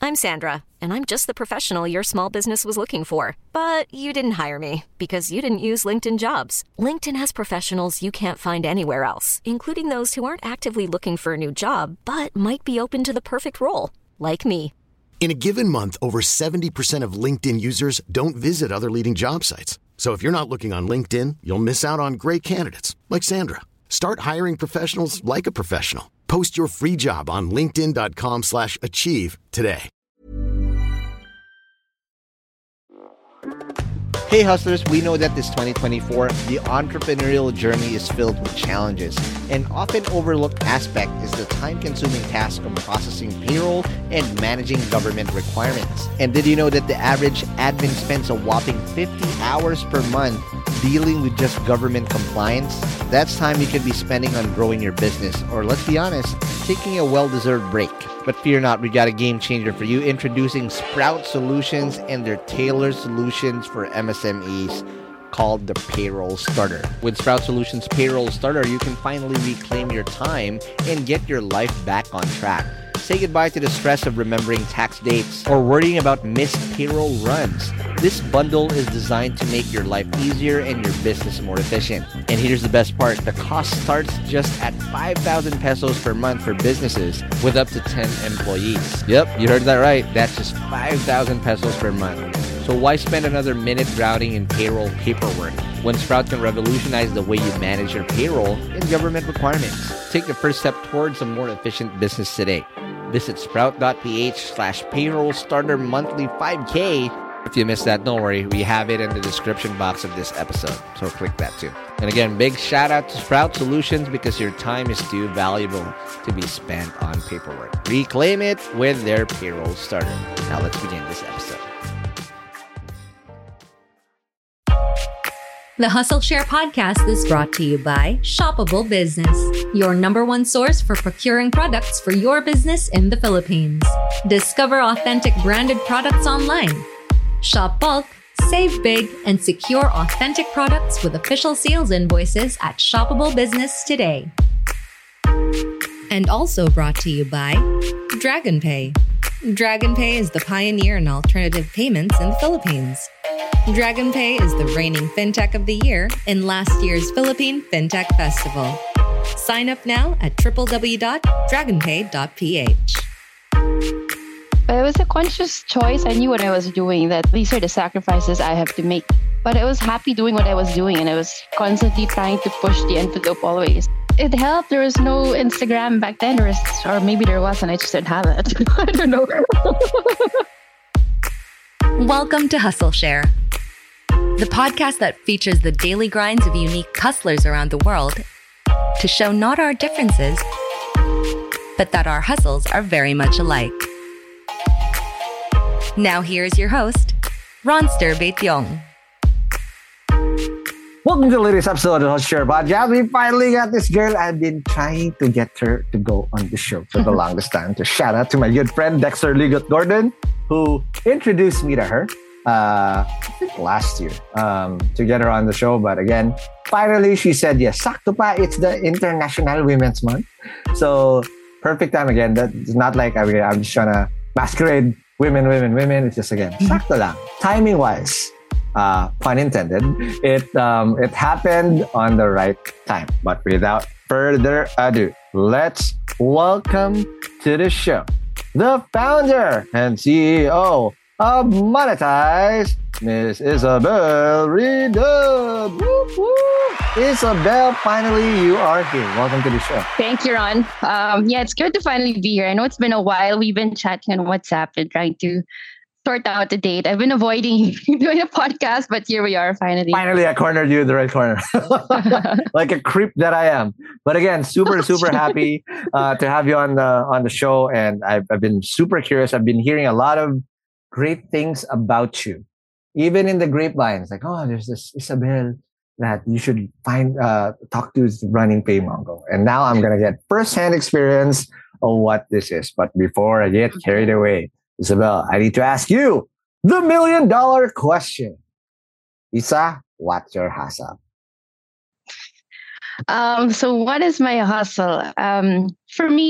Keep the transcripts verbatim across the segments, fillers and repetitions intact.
I'm Sandra, and I'm just the professional your small business was looking for. But you didn't hire me because you didn't use LinkedIn Jobs. LinkedIn has professionals you can't find anywhere else, including those who aren't actively looking for a new job, but might be open to the perfect role, like me. In a given month, over seventy percent of LinkedIn users don't visit other leading job sites. So if you're not looking on LinkedIn, you'll miss out on great candidates like Sandra. Start hiring professionals like a professional. Post your free job on linkedin.com slash achieve today. Hey hustlers, we know that this twenty twenty-four, the entrepreneurial journey is filled with challenges. An often overlooked aspect is the time-consuming task of processing payroll and managing government requirements. And did you know that the average admin spends a whopping fifty hours per month dealing with just government compliance? That's time you could be spending on growing your business, or let's be honest, taking a well-deserved break. But fear not, we got a game changer for you, introducing Sprout Solutions and their tailored solutions for M S M Es called the Payroll Starter. With Sprout Solutions Payroll Starter, you can finally reclaim your time and get your life back on track. Say goodbye to the stress of remembering tax dates or worrying about missed payroll runs. This bundle is designed to make your life easier and your business more efficient. And here's the best part. The cost starts just at five thousand pesos per month for businesses with up to ten employees. Yep, you heard that right. That's just five thousand pesos per month. So why spend another minute drowning in payroll paperwork when Sprout can revolutionize the way you manage your payroll and government requirements? Take the first step towards a more efficient business today. Visit sprout.ph slash payroll starter monthly 5K. If you missed that, don't worry. We have it in the description box of this episode. So click that too. And again, big shout out to Sprout Solutions because your time is too valuable to be spent on paperwork. Reclaim it with their payroll starter. Now let's begin this episode. The Hustle Share podcast is brought to you by Shoppable Business, your number one source for procuring products for your business in the Philippines. Discover authentic branded products online. Shop bulk, save big, and secure authentic products with official sales invoices at Shoppable Business today. And also brought to you by DragonPay. DragonPay is the pioneer in alternative payments in the Philippines. DragonPay is the reigning fintech of the year in last year's Philippine Fintech Festival. Sign up now at w w w dot dragon pay dot p h. It was a conscious choice. I knew what I was doing, that these are the sacrifices I have to make. But I was happy doing what I was doing, and I was constantly trying to push the envelope always. It helped. There was no Instagram back then, or, or maybe there was, and I just didn't have it. I don't know. Welcome to Hustle Share, the podcast that features the daily grinds of unique hustlers around the world to show not our differences, but that our hustles are very much alike. Now here's your host, Ronster Baetiong. Welcome to the latest episode of the Hustle Share podcast. We finally got this girl. I've been trying to get her to go on the show for the longest time. To shout out to my good friend Dexter Ligot Gordon, who introduced me to her uh, I think last year um, to get her on the show. But again, finally she said yes. Sakto pa, it's the International Women's Month. So perfect time again. That's not like I mean, I'm just trying to masquerade women, women, women. It's just again, sakto lang. Timing wise, uh, pun intended, it, um, it happened on the right time. But without further ado, let's welcome to the show the founder and C E O of Monetize, Miss Isabel Redub. Woo, woo. Isabel, finally you are here. Welcome to the show. Thank you, Ron. Um, yeah, it's good to finally be here. I know it's been a while. We've been chatting on WhatsApp and trying to sort out the date. I've been avoiding doing a podcast, but here we are finally. Finally, I cornered you in the right corner. Like a creep that I am. But again, super, super happy uh, to have you on the on the show. And I've, I've been super curious. I've been hearing a lot of great things about you. Even in the grapevines, like, oh, there's this Isabel that you should find, uh, talk to is running Paymongo. And now I'm going to get firsthand experience of what this is. But before I get carried away, Isabel, I need to ask you the million dollar question. Isa, what's your hustle? Um, so what is my hustle? Um, for me,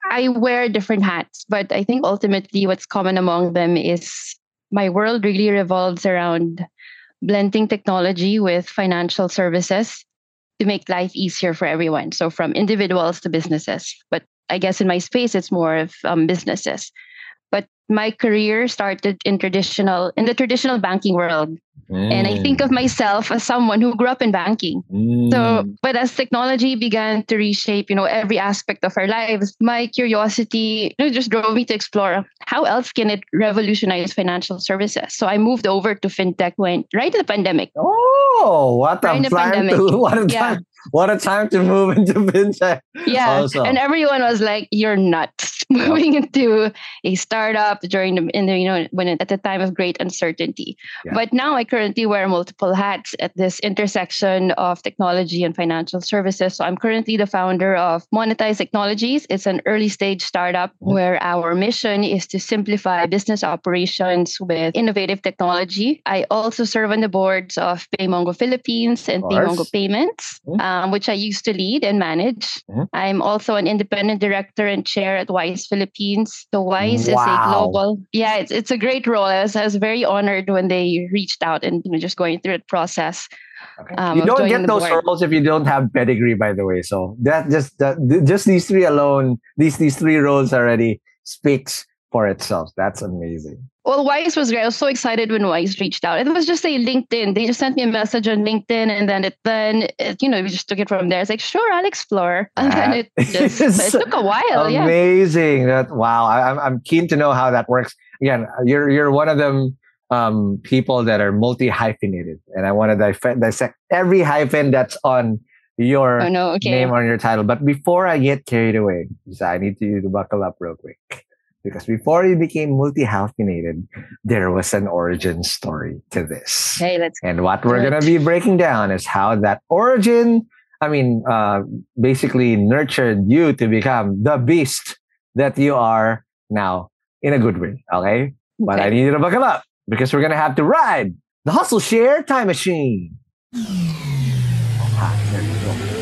I wear different hats, but I think ultimately what's common among them is my world really revolves around blending technology with financial services to make life easier for everyone. So from individuals to businesses. But I guess in my space, it's more of um, businesses. But my career started in traditional in the traditional banking world. Mm. And I think of myself as someone who grew up in banking. Mm. So, but as technology began to reshape, you know, every aspect of our lives, my curiosity you know, just drove me to explore how else can it revolutionize financial services. So I moved over to fintech when right in the pandemic. Oh, what a right time to what a yeah. time what a time to move into fintech. Yeah, also. And everyone was like, "You're nuts." Moving yep. into a startup during the in the you know when it, at the time of great uncertainty. Yeah. But now I currently wear multiple hats at this intersection of technology and financial services. So I'm currently the founder of Monetize Technologies. It's an early stage startup mm-hmm. where our mission is to simplify business operations with innovative technology. I also serve on the boards of PayMongo Philippines and PayMongo Payments, mm-hmm. um, which I used to lead and manage. Mm-hmm. I'm also an independent director and chair at Wise Philippines. So Wise wow. is a global, yeah, it's it's a great role. I was, I was very honored when they reached out and you know, just going through the process. Okay. Um, you don't get those board. roles if you don't have pedigree, by the way. So that just that, just these three alone, these these three roles already speaks for itself. That's amazing. Well, Wise was great. I was so excited when Wise reached out. It was just a LinkedIn. They just sent me a message on LinkedIn, and then it then it, you know we just took it from there. It's like, sure, I'll explore, and that then it just it took a while. Amazing. Yeah. That wow. I, I'm I'm keen to know how that works. Again, you're you're one of them um, people that are multi hyphenated, and I want to dif- dissect every hyphen that's on your oh, no, okay. name on your title. But before I get carried away, I need you to buckle up real quick. Because before you became multi-hyphenated, there was an origin story to this. Hey, let's and what we're going to be breaking down is how that origin, I mean, uh, basically nurtured you to become the beast that you are now in a good way. Okay? okay. But I need you to buckle up because we're going to have to ride the Hustle Share Time Machine. Ah, there you go.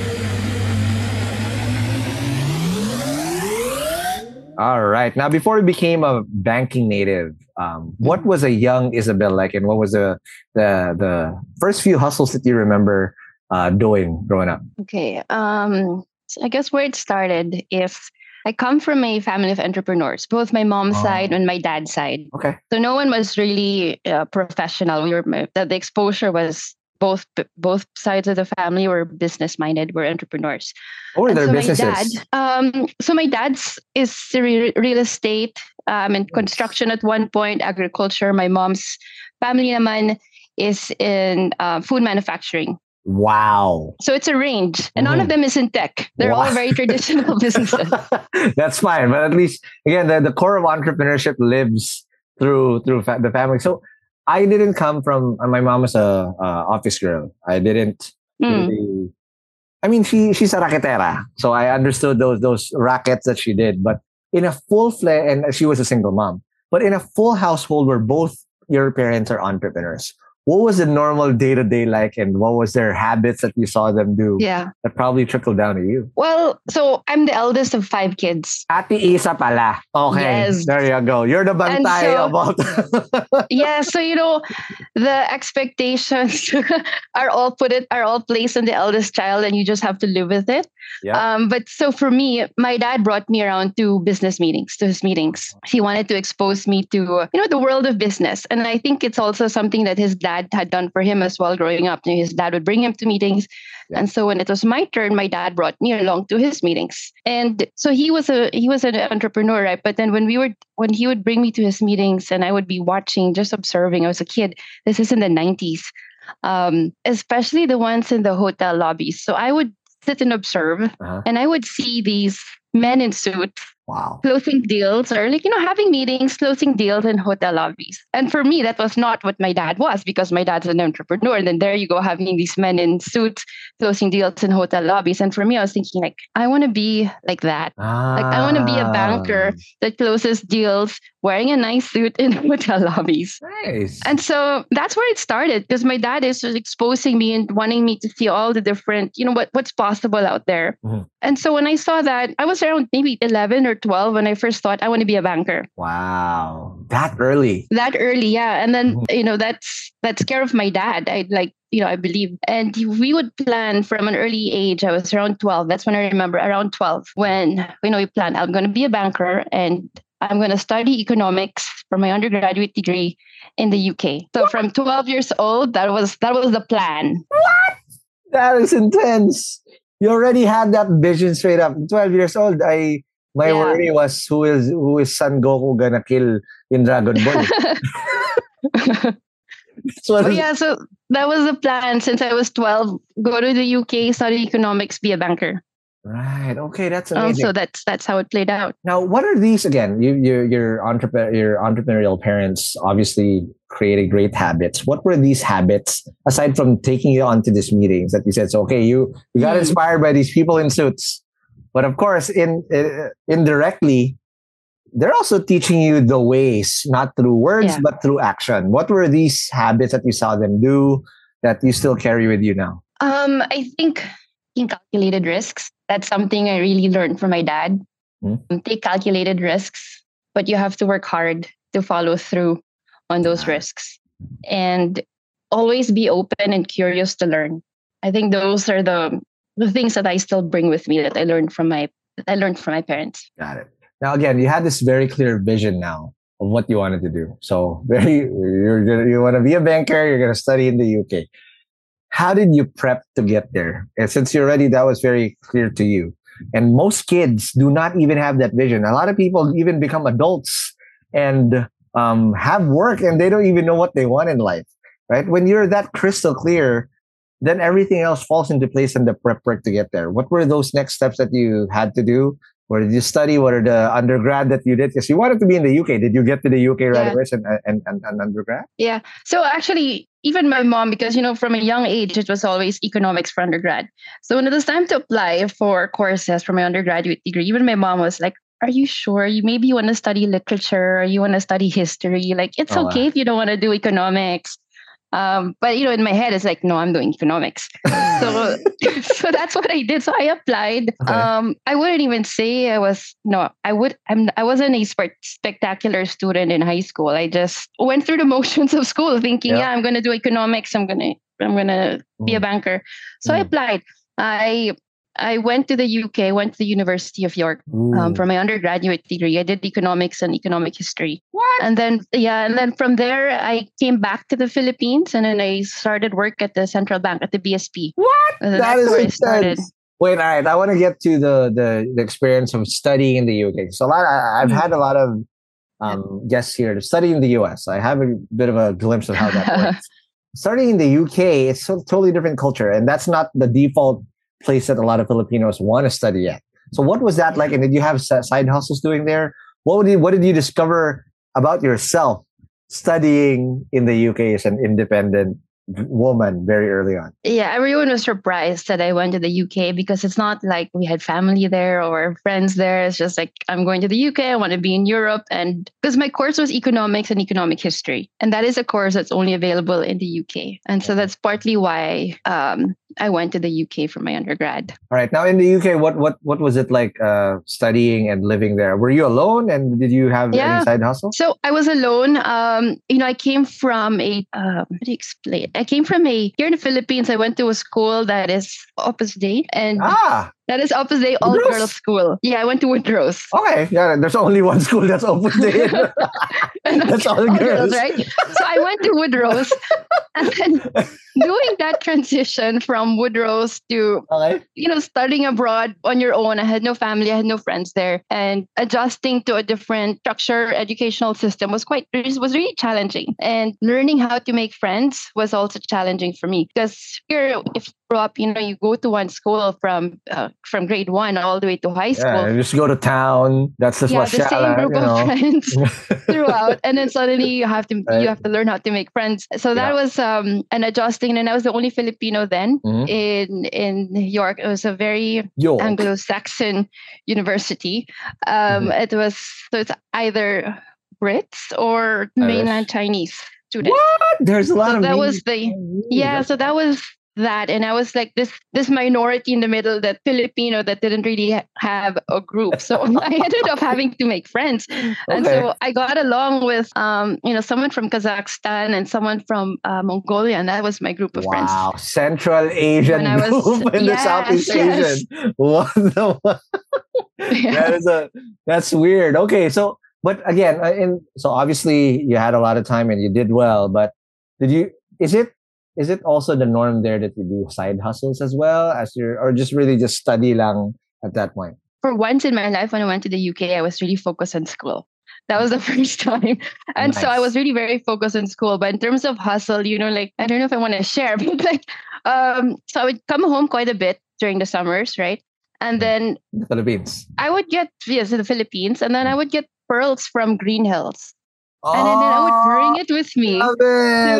All right. Now, before you became a banking native, um, what was a young Isabel like, and what was the the, the first few hustles that you remember uh, doing growing up? Okay. Um, so I guess where it started is I come from a family of entrepreneurs, both my mom's oh. side and my dad's side. Okay. So no one was really uh, professional. We were the, the exposure was both both sides of the family were business minded, were entrepreneurs. What were their so businesses? My dad, um, so my dad's is re- real estate um, and construction at one point, agriculture. My mom's family naman is in uh, food manufacturing. Wow. So it's a range. And mm. none of them is in tech. They're wow. all very traditional businesses. That's fine. But at least, again, the, the core of entrepreneurship lives through through fa- the family. So I didn't come from, my mom was a uh, office girl. I didn't mm. really, I mean, she she's a racketera. So I understood those those rackets that she did. But in a full fledged, and she was a single mom, but in a full household where both your parents are entrepreneurs, what was the normal day-to-day like, and what was their habits that you saw them do yeah. that probably trickled down to you? Well, so I'm the eldest of five kids. Ate Isa pala. Okay, yes. There you go. You're the bantay so, about... yeah, so you know, the expectations are all put it are all placed on the eldest child, and you just have to live with it. Yeah. Um, but so for me, my dad brought me around to business meetings, to his meetings. He wanted to expose me to, you know, the world of business. And I think it's also something that his dad had done for him as well growing up. You know, his dad would bring him to meetings. Yeah. And so when it was my turn, my dad brought me along to his meetings. And so he was a he was an entrepreneur, right? But then when we were when he would bring me to his meetings and I would be watching, just observing, I was a kid. This is in the nineties. Um, especially the ones in the hotel lobbies. So I would sit and observe, uh-huh. and I would see these men in suits wow. closing deals or like, you know, having meetings, closing deals in hotel lobbies. And for me, that was not what my dad was, because my dad's an entrepreneur. And then there you go, having these men in suits closing deals in hotel lobbies. And for me, I was thinking like, I want to be like that. Ah. Like I want to be a banker that closes deals wearing a nice suit in hotel lobbies. Nice. And so that's where it started, because my dad is just exposing me and wanting me to see all the different, you know, what, what's possible out there. Mm-hmm. And so when I saw that, I was around maybe eleven or twelve when I first thought I want to be a banker. Wow. That early. That early, yeah. And then, Mhm. you know, that's that's care of my dad. I like, you know, I believe. And we would plan from an early age. I was around twelve. That's when I remember around twelve when, you know, we planned I'm going to be a banker and I'm going to study economics for my undergraduate degree in the U K. So from twelve years old, that was that was the plan. That is intense. You already had that vision straight up. twelve years old, I my Yeah. worry was who is who is Son Goku gonna kill in Dragon Ball. So Oh yeah, so that was the plan since I was twelve. Go to the U K, study economics, be a banker. right. Okay, that's Um, amazing. so that's that's how it played out. Now, what are these again? You, you, your entrepreneur, your entrepreneurial parents obviously created great habits. What were these habits aside from taking you onto these meetings that you said? So, okay, you you got Hmm. inspired by these people in suits, but of course, in uh, indirectly, they're also teaching you the ways, not through words Yeah. but through action. What were these habits that you saw them do that you still carry with you now? Um, I think taking calculated risks. That's something I really learned from my dad. Hmm. Take calculated risks, but you have to work hard to follow through on those Yeah. risks. And always be open and curious to learn. I think those are the the things that I still bring with me that I learned from my that I learned from my parents. Got it. Now, again, you had this very clear vision now of what you wanted to do. So, very, you're gonna, you want to be a banker. You're going to study in the U K. How did you prep to get there? And since you're already, that was very clear to you. And most kids do not even have that vision. A lot of people even become adults and um, have work, and they don't even know what they want in life. Right? When you're that crystal clear, then everything else falls into place in the prep work to get there. What were those next steps that you had to do? Where did you study? What are the undergrad that you did? Because you wanted to be in the U K. Did you get to the U K right Yeah. away and, and, and, and undergrad? Yeah. So actually, even my mom, because you know, from a young age, it was always economics for undergrad. So when it was time to apply for courses for my undergraduate degree, even my mom was like, "Are you sure? You maybe you want to study literature, or you want to study history? Like, it's Oh, okay wow. if you don't want to do economics." Um, but you know, in my head, it's like, no, I'm doing economics. So, so that's what I did. So I applied. Okay. Um, I wouldn't even say I was no. I would. I'm. I wasn't a spect- spectacular student in high school. I just went through the motions of school, thinking, Yeah. yeah, I'm going to do economics. I'm gonna. I'm gonna be a Mm. banker. So I Mm. applied. I. I went to the U K. Went to the University of York um, Ooh. for my undergraduate degree. I did economics and economic history. What? And then, yeah, and then from there, I came back to the Philippines, and then I started work at the central bank at the B S P. What? And then That that's is where I started. intense. Wait, all right. I want to get to the, the the experience of studying in the U K. So a lot, I, I've Mm. had a lot of um, guests here to study in the U S. I have a bit of a glimpse of how that works. Studying in the U K, it's a totally different culture, and that's not the default place that a lot of Filipinos want to study at. So, what was that like? And did you have s- side hustles doing there? What did you, what did you discover about yourself studying in the U K as an independent woman very early on? Yeah, everyone was surprised that I went to the U K because it's not like we had family there or friends there. It's just like, I'm going to the U K, I want to be in Europe. And because my course was economics and economic history. And that is a course that's only available in the U K. And so that's partly why um, I went to the U K for my undergrad. All right. Now in the U K, what what what was it like uh, studying and living there? Were you alone, and did you have Yeah. any side hustle? So I was alone. Um, you know, I came from a, um, how do you explain? I came from a, here in the Philippines, I went to a school that is Opus Dei. And Ah, that is Opus Dei all Woodrow's? girls school. Yeah, I went to Woodrow's. okay. Yeah, there's only one school that's open to That's all girls. right? So I went to Woodrow's, and then doing that transition from Woodrow's to, Okay. you know, studying abroad on your own. I had no family, I had no friends there, and adjusting to a different structure, educational system was quite was really challenging. And learning how to make friends was also challenging for me because here, if you grow up, you know, you go to one school from uh, from grade one all the way to high Yeah, school. and just go to town. That's just Yeah, what the same Shala, group you know. of friends throughout, and then suddenly you have to Right. you have to learn how to make friends. So that Yeah. was um an adjusting, and I was the only Filipino then Mhm. in in New York. It was a very Yo. Anglo-Saxon university. Um, Mhm. It was so it's either Brits or mainland Chinese students. What? There's a lot So of that me- was the Ooh, yeah. that's- So that was that, and I was like this this minority in the middle, that Filipino that didn't really ha- have a group. So I ended up having to make friends, and Okay. so I got along with um you know someone from Kazakhstan and someone from uh, Mongolia, and that was my group of friends. Wow, Central Asian When I was- group in the yes, Southeast yes. Asian. What the? Yeah. That is a that's weird. Okay, so but again, uh, in so obviously you had a lot of time and you did well, but did you? Is it is it also the norm there that you do side hustles as well as your, or just really just study lang at that point? For once in my life, when I went to the U K, I was really focused on school. That was the first time. And so I Nice. was really very focused on school. But in terms of hustle, you know, like, I don't know if I want to share, but like, um, so I would come home quite a bit during the summers, right? And then The Philippines. I would get, yes, to the Philippines, and then I would get pearls from Green Hills. Oh, And then, then I would bring it with me. love To,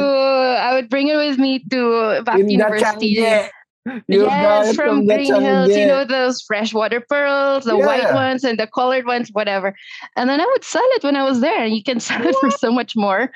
it. I would bring it with me to back to In the university. Changi. You got Yes, it from the Green Hills, you Changi. know, those freshwater pearls, the white Yeah. ones and the colored ones, whatever. And then I would sell it when I was there, and you can sell it for so much more.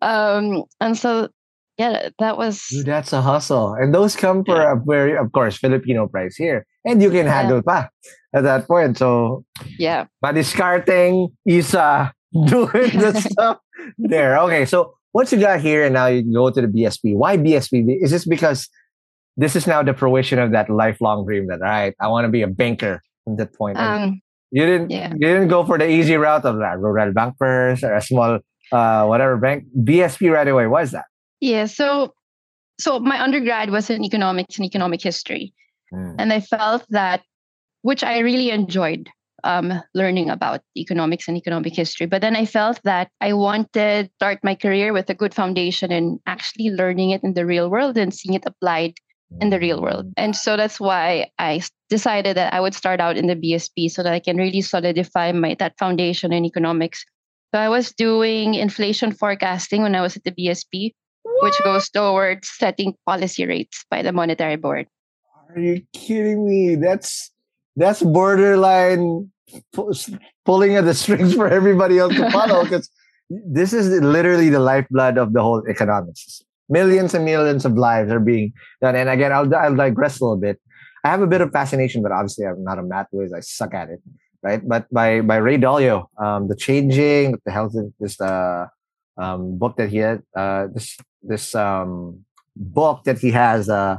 Um, and so, yeah, that was, Dude, that's a hustle. And those come for a very, of course, Filipino price here. And you can Yeah. haggle pa at that point. So, yeah. madiscarting, isa, doing the stuff there. Okay, so once you got here and now you go to the B S P, why B S P? Is this because this is now the fruition of that lifelong dream that, right, I want to be a banker at that point? And Um, you didn't yeah. you didn't go for the easy route of that rural bank first or a small uh whatever bank. B S P right away. Why is that? yeah. So, so my undergrad was in economics and economic history. And I felt that, which I really enjoyed um, learning about economics and economic history. But then I felt that I wanted to start my career with a good foundation and actually learning it in the real world and seeing it applied in the real world. And so that's why I s- decided that I would start out in the B S P so that I can really solidify my that foundation in economics. So I was doing inflation forecasting when I was at the B S P, which goes towards setting policy rates by the Monetary Board. Are you kidding me? That's that's borderline pu- pulling at the strings for everybody else to follow, because this is literally the lifeblood of the whole economics. Millions and millions of lives are being done. And again, I'll, I'll digress a little bit. I have a bit of fascination, but obviously I'm not a math whiz. I suck at it, right? But by by Ray Dalio, um, the changing, what the hell is this uh, um, book that he had? Uh, this this um, book that he has. Uh,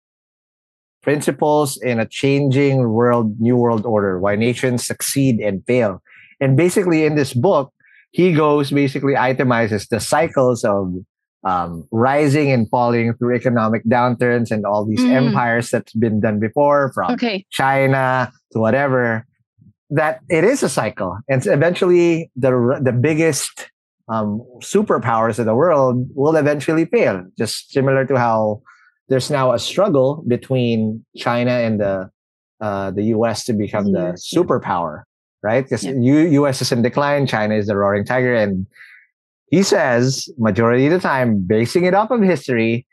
Principles in a Changing World, New World Order, Why Nations Succeed and Fail. And basically in this book, he goes, basically itemizes the cycles of um, rising and falling through economic downturns and all these Mm. empires that's been done before, from Okay. China to whatever, that it is a cycle. And eventually the, the biggest um, superpowers of the world will eventually fail, just similar to how there's now a struggle between China and the uh, the U S to become the U S, yeah. superpower, right? Because Yeah. U- U.S. is in decline, China is the roaring tiger, and he says majority of the time, basing it off of history,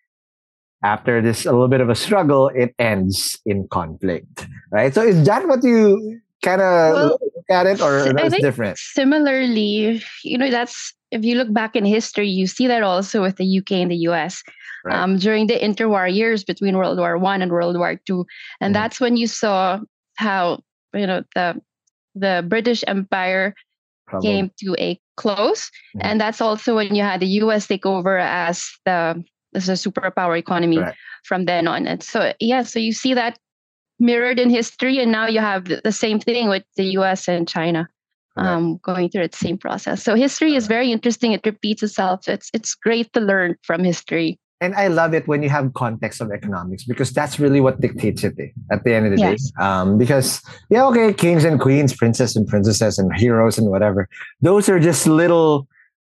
after this a little bit of a struggle, it ends in conflict, right? So is that what you kind of Well, look at it, or I that's think different? similarly, you know, that's if you look back in history, you see that also with the U K and the U S. Right. Um, during the interwar years between World War One and World War Two, and Mhm. that's when you saw how you know the the British Empire Probably. came to a close, Mhm. and that's also when you had the U S take over as the as a superpower economy Correct. from then on. And so yeah, so you see that mirrored in history, and now you have the the same thing with the U S and China Correct. um, going through its same process. So history is very interesting. It repeats itself. It's it's great to learn from history. And I love it when you have context of economics, because that's really what dictates it eh, at the end of the Yes. day. Um, because, yeah, okay, kings and queens, princess and princesses and heroes and whatever. Those are just little,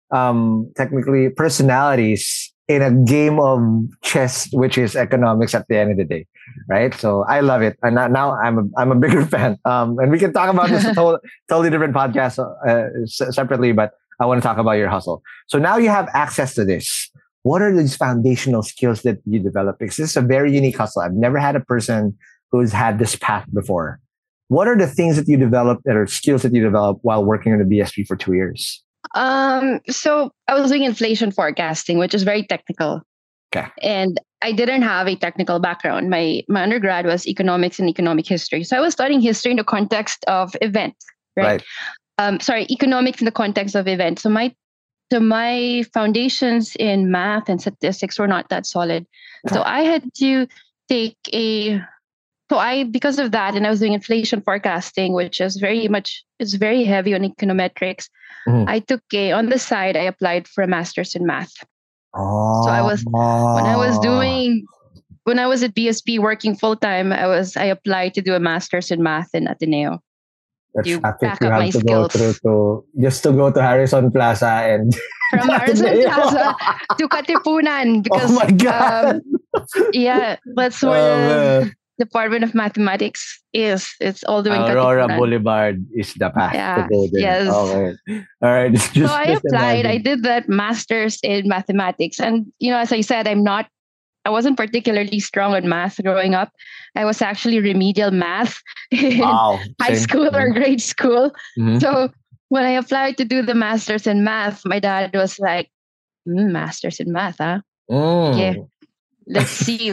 um, technically, personalities in a game of chess, which is economics at the end of the day, right? So I love it. And now- now I'm a, I'm a bigger fan. Um, and we can talk about this a to- totally different podcast uh, s- separately, but I want to talk about your hustle. So now you have access to this. What are these foundational skills that you develop? Because this is a very unique hustle. I've never had a person who's had this path before. What are the things that you developed, that are skills that you developed while working in the B S P for two years? Um, so I was doing inflation forecasting, which is very technical. Okay. And I didn't have a technical background. My my undergrad was economics and economic history. So I was studying history in the context of events, right? Right. Um, sorry, economics in the context of events. So my so my foundations in math and statistics were not that solid. So I had to take a so I because of that, and I was doing inflation forecasting, which is very much is very heavy on econometrics. Mhm. I took a on the side, I applied for a master's in math. Oh. So I was when I was doing when I was at B S P working full time, I was I applied to do a master's in math in Ateneo. the you traffic back you up have my to go skills. through to just to go to Harrison Plaza and From Harrison Ateneo. Plaza to Katipunan because Oh my god. um, yeah, that's Oh, where the man. Department of Mathematics is. It's all the way in Aurora Katipunan. Boulevard is the path to Yeah, go there. yes. Okay. All right. Just, So I just applied. I imagine. did that master's in mathematics, and you know, as I said, I'm not. I wasn't particularly strong on math growing up. I was actually remedial math in Wow. high Same. school or grade school. Mhm. So when I applied to do the master's in math, my dad was like, mm, "Master's in math, huh? Mm. Yeah, let's see."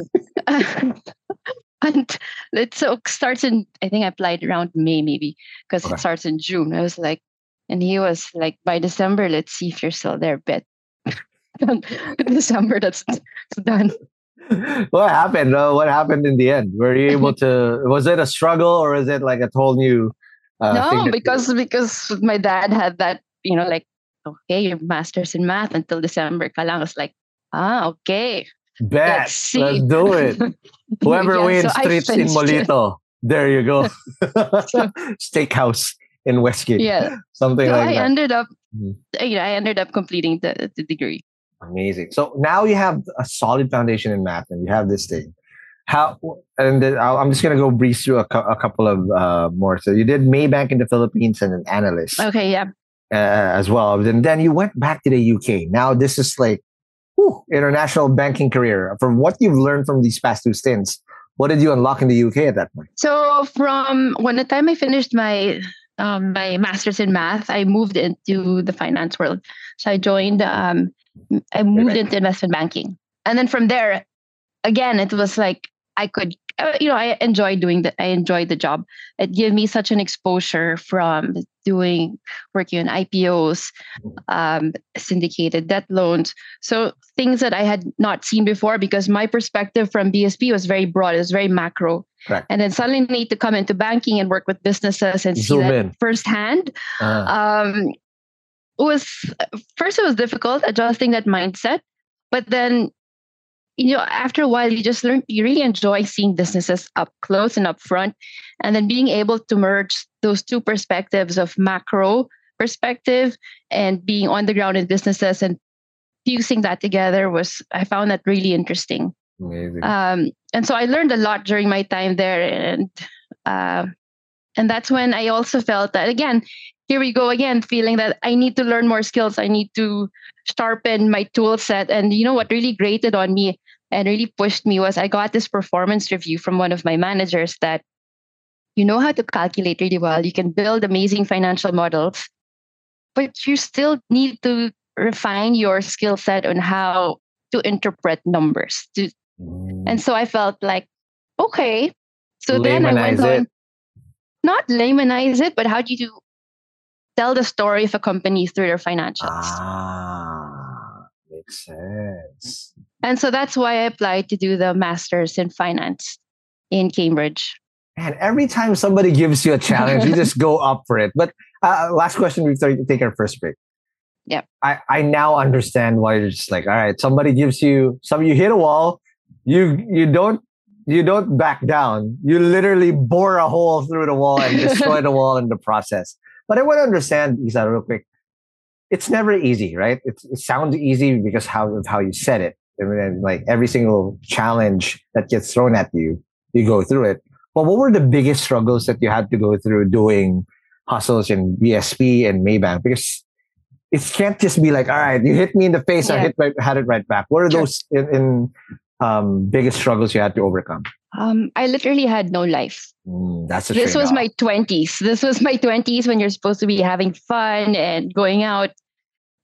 And it so starts in. I think I applied around May, maybe because Okay. it starts in June. I was like, and he was like, "By December, let's see if you're still there." Bet. December, that's, that's done. What happened? Uh, what happened in the end? Were you able to? Was it a struggle or is it like a whole new uh, thing? No, that- because because my dad had that, you know, like, okay, your master's in math until December. Kalang was like, ah, okay, Bet. let's see. Let's do it. Whoever Yeah, wins so I treats in finished it. Molito. There you go. Steakhouse in Westgate. Yeah. Something So like I that. ended up, Mhm. you know, I ended up completing the, the degree. Amazing. So now you have a solid foundation in math, and you have this thing. How? And then I'll, I'm just gonna go breeze through a, cou- a couple of uh, more. So you did Maybank in the Philippines and an analyst Okay, yeah. uh, as well. And then you went back to the U K. Now this is like whew, international banking career. From what you've learned from these past two stints, what did you unlock in the U K at that point? So from when the time I finished my um, my master's in math, I moved into the finance world. So I joined. Um, I moved right. into investment banking, and then from there, again, it was like I could, uh, you know, I enjoyed doing that. I enjoyed the job. It gave me such an exposure from doing working on I P Os, um, syndicated debt loans. So things that I had not seen before because my perspective from B S P was very broad. It was very macro. Correct. And then suddenly need to come into banking and work with businesses and see Zoom that in. firsthand. Uh, Um, it was first it was difficult adjusting that mindset, but then you know after a while you just learn you really enjoy seeing businesses up close and up front, and then being able to merge those two perspectives of macro perspective and being on the ground in businesses and fusing that together was I found that really interesting. amazing. Um, and so I learned a lot during my time there, and uh, and that's when I also felt that again, here we go again, feeling that I need to learn more skills. I need to sharpen my tool set. And you know what really grated on me and really pushed me was I got this performance review from one of my managers that you know how to calculate really well. You can build amazing financial models, but you still need to refine your skill set on how to interpret numbers. To, Mm. and so I felt like, okay. So then I went Lamanize on, it. not lamanize it, but how do you tell the story of a company through their financials? Ah, makes sense. And so that's why I applied to do the master's in finance in Cambridge. And every time somebody gives you a challenge, you just go up for it. But uh, last question before we take our first break. Yeah. I, I now understand why you're just like, all right, somebody gives you some you hit a wall, you you don't you don't back down. You literally bore a hole through the wall and destroy the wall in the process. But I want to understand, Isa, real quick. It's never easy, right? It's, it sounds easy because how of how you said it. And then like every single challenge that gets thrown at you, you go through it. But what were the biggest struggles that you had to go through doing hustles in B S P and Maybank? Because it can't just be like, all right, you hit me in the face, I Yeah. hit right, had it right back. What are Sure. those in, in um, biggest struggles you had to overcome? Um, I literally had no life. Mm, that's a This was trade-off. my twenties. This was my twenties when you're supposed to be having fun and going out.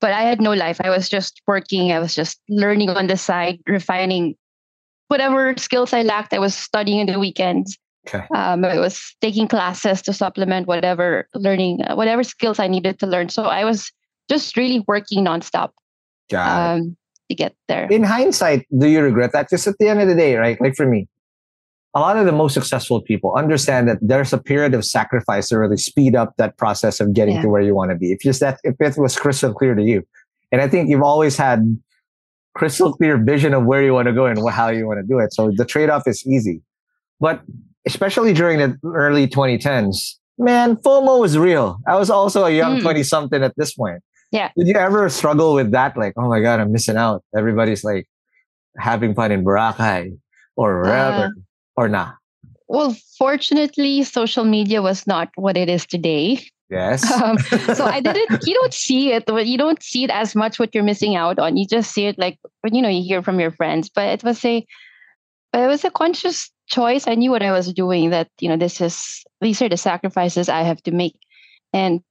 But I had no life. I was just working. I was just learning on the side, refining whatever skills I lacked. I was studying in the weekends. Okay. Um, I was taking classes to supplement whatever learning, uh, whatever skills I needed to learn. So I was just really working nonstop Got it. um, to get there. In hindsight, do you regret that? Because at the end of the day, right? Like for me, a lot of the most successful people understand that there's a period of sacrifice to really speed up that process of getting Yeah. to where you want to be. If just that, if it was crystal clear to you, and I think you've always had crystal clear vision of where you want to go and wh- how you want to do it. So the trade-off is easy. But especially during the early twenty tens, man, FOMO was real. I was also a young Mm. twenty-something at this point. Yeah. Did you ever struggle with that? Like, oh my God, I'm missing out. Everybody's like having fun in Boracay or wherever. Uh, Or nah? Well, fortunately, social media was not what it is today. Yes. Um, so I didn't. You don't see it. But you don't see it as much. What you're missing out on. You just see it like when you know you hear from your friends. But it was a, but it was a conscious choice. I knew what I was doing. That you know this is these are the sacrifices I have to make, and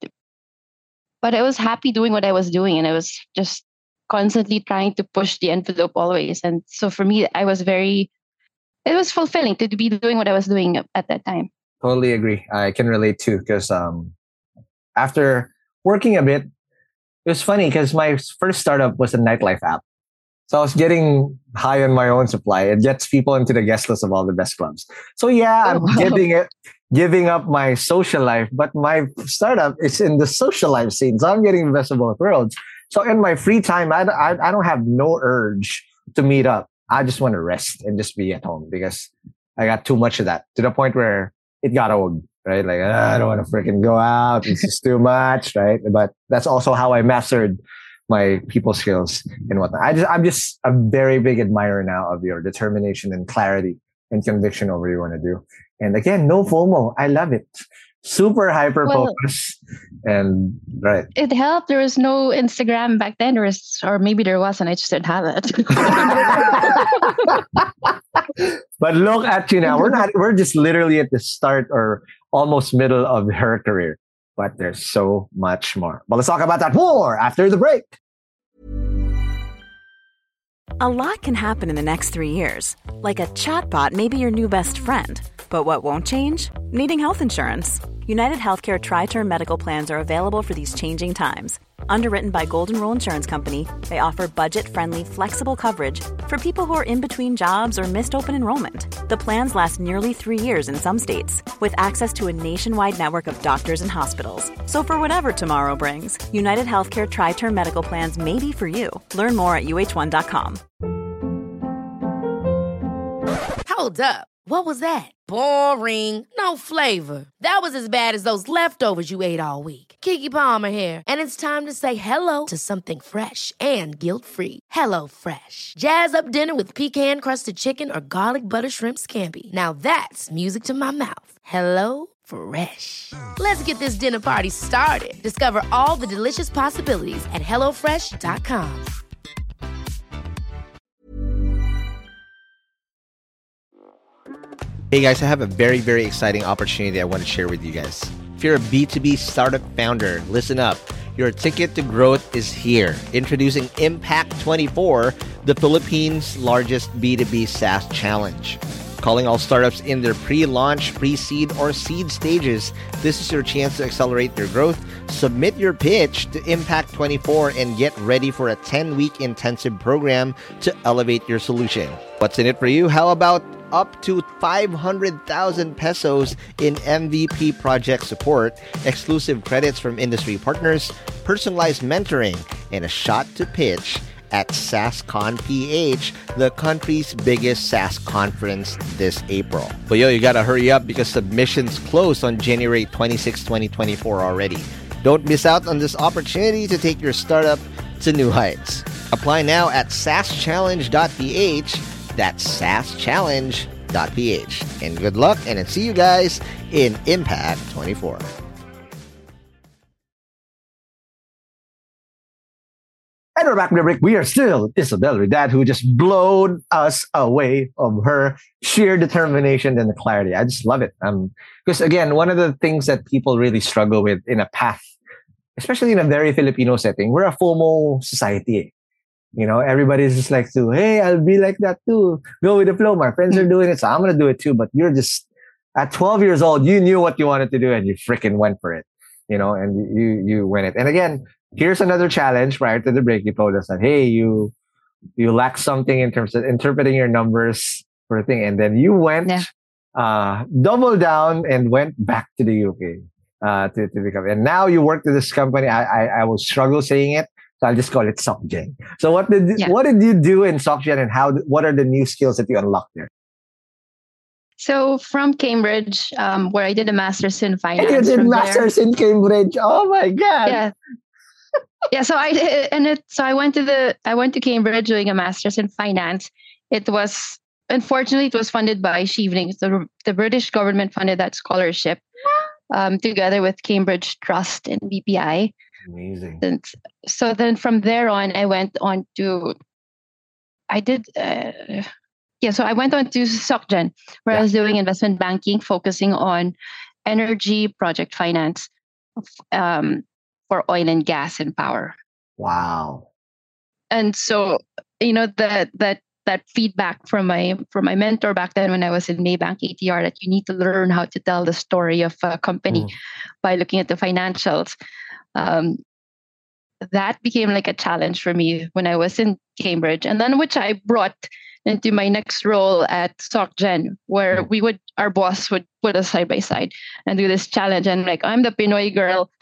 but I was happy doing what I was doing, and I was just constantly trying to push the envelope always. And so for me, I was very. It was fulfilling to be doing what I was doing at that time. Totally agree. I can relate too because um, after working a bit, it was funny because my first startup was a nightlife app. So I was getting high on my own supply. It gets people into the guest list of all the best clubs. So yeah, I'm Oh, wow. giving it, giving up my social life, but my startup is in the social life scene. So I'm getting the best of both worlds. So in my free time, I, I, I don't have no urge to meet up. I just want to rest and just be at home because I got too much of that to the point where it got old, right? Like, "Ah, I don't want to freaking go out. It's just too much, right? But that's also how I mastered my people skills and whatnot. I just, I'm just a very big admirer now of your determination and clarity and conviction over what you want to do. And again, no FOMO. I love it. Super hyper Well- focus. And right. It helped. There was no Instagram back then, or, was, or maybe there was, and I just didn't have it. But look at you now. We're not, we're just literally at the start or almost middle of her career. But there's so much more. But let's talk about that more after the break. A lot can happen in the next three years. Like a chatbot may be your new best friend. But what won't change? Needing health insurance. United Healthcare Tri-Term Medical Plans are available for these changing times. Underwritten by Golden Rule Insurance Company, they offer budget-friendly, flexible coverage for people who are in between jobs or missed open enrollment. The plans last nearly three years in some states, with access to a nationwide network of doctors and hospitals. So for whatever tomorrow brings, United Healthcare Tri-Term Medical Plans may be for you. Learn more at U H one dot com. Hold up. What was that? Boring. No flavor. That was as bad as those leftovers you ate all week. Keke Palmer here. And it's time to say hello to something fresh and guilt-free. Hello Fresh. Jazz up dinner with pecan-crusted chicken or garlic butter shrimp scampi. Now that's music to my mouth. Hello Fresh. Let's get this dinner party started. Discover all the delicious possibilities at hello fresh dot com. Hey guys, I have a very, very exciting opportunity I want to share with you guys. If you're a B two B startup founder, listen up. Your ticket to growth is here. Introducing Impact twenty-four, the Philippines' largest B two B SaaS challenge. Calling all startups in their pre-launch, pre-seed, or seed stages, this is your chance to accelerate your growth. Submit your pitch to Impact twenty-four and get ready for a ten-week intensive program to elevate your solution. What's in it for you? How about up to five hundred thousand pesos in M V P project support, exclusive credits from industry partners, personalized mentoring, and a shot to pitch at SaaSCon P H, the country's biggest SaaS conference this April. But yo, you gotta hurry up because submissions close on January twenty-sixth, twenty twenty-four already. Don't miss out on this opportunity to take your startup to new heights. Apply now at saas challenge dot p h. That's saas challenge dot p h. And good luck, and I'll see you guys in Impact twenty-four. And we're back from the break. We are still with Isabel Redad, who just blown us away of her sheer determination and the clarity. I just love it. Um, because again, one of the things that people really struggle with in a path especially in a very Filipino setting, we're a FOMO society. Eh. You know, everybody's just like, to, hey, I'll be like that too. Go with the flow. My friends are doing it, so I'm going to do it too. But you're just, at twelve years old, you knew what you wanted to do and you freaking went for it. You know, and you you win it. And again, here's another challenge prior to the break. You told us that, hey, you you lack something in terms of interpreting your numbers for a thing. And then you went, yeah. uh, double down and went back to the U K uh, to, to become. And now you work to this company. I, I, I will struggle saying it. So I'll just call it SocGen. So what did yeah. what did you do in SocGen, and how? What are the new skills that you unlocked there? So from Cambridge, um, where I did a master's in finance. And you did master's there, in Cambridge. Oh my god! Yeah, yeah. So I did, and it. So I went to the. I went to Cambridge doing a master's in finance. It was unfortunately it was funded by Chevening. The the British government funded that scholarship, um, together with Cambridge Trust and B P I. Amazing. And so then from there on, I went on to, I did, uh, yeah, so I went on to SocGen, where yeah. I was doing investment banking, focusing on energy project finance um, for oil and gas and power. Wow. And so, you know, that that that feedback from my from my mentor back then when I was in Maybank A T R, that you need to learn how to tell the story of a company mm. by looking at the financials. Um, that became like a challenge for me when I was in Cambridge, and then which I brought into my next role at SocGen, where we would, our boss would put us side by side and do this challenge. And like, I'm the Pinoy girl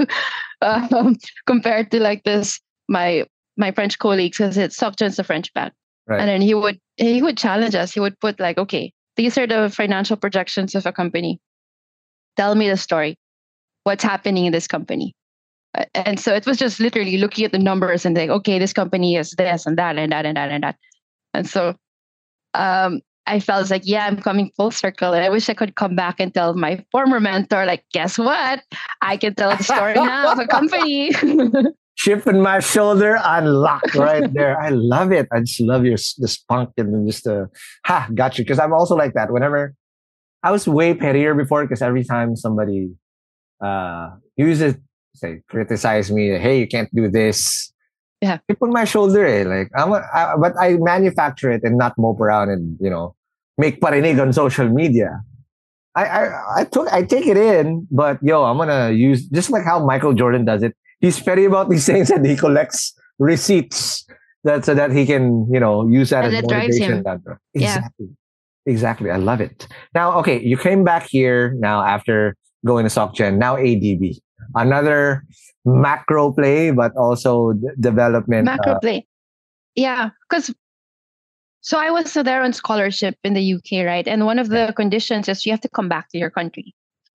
um, compared to like this, my, my French colleagues, because it's SocGen's a French bank. Right. And then he would, he would challenge us. He would put like, okay, these are the financial projections of a company. Tell me the story. What's happening in this company? And so it was just literally looking at the numbers and like, okay, this company is this and that and that and that and that. And so um, I felt like, yeah, I'm coming full circle. And I wish I could come back and tell my former mentor, like, guess what? I can tell the story now of a company. Chip in my shoulder, unlocked right there. I love it. I just love your the spunk and just the, ha, got you. Because I'm also like that. Whenever I was way pettier before, because every time somebody uh, uses say criticize me, hey, you can't do this. Yeah, chip on my shoulder, eh? Like I'm, a, I, but I manufacture it and not mope around and you know make parinig on social media. I, I, I took, I take it in, but yo, I'm gonna use just like how Michael Jordan does it. He's petty about these things and he collects receipts that so that he can you know use that and as that motivation. Drives him. Exactly, yeah. exactly. I love it. Now, okay, you came back here now after going to SocGen. Now A D B. Another macro play, but also d- development. Macro uh, play. Yeah. Because, so I was there on scholarship in the U K, right? And one of the yeah. conditions is you have to come back to your country.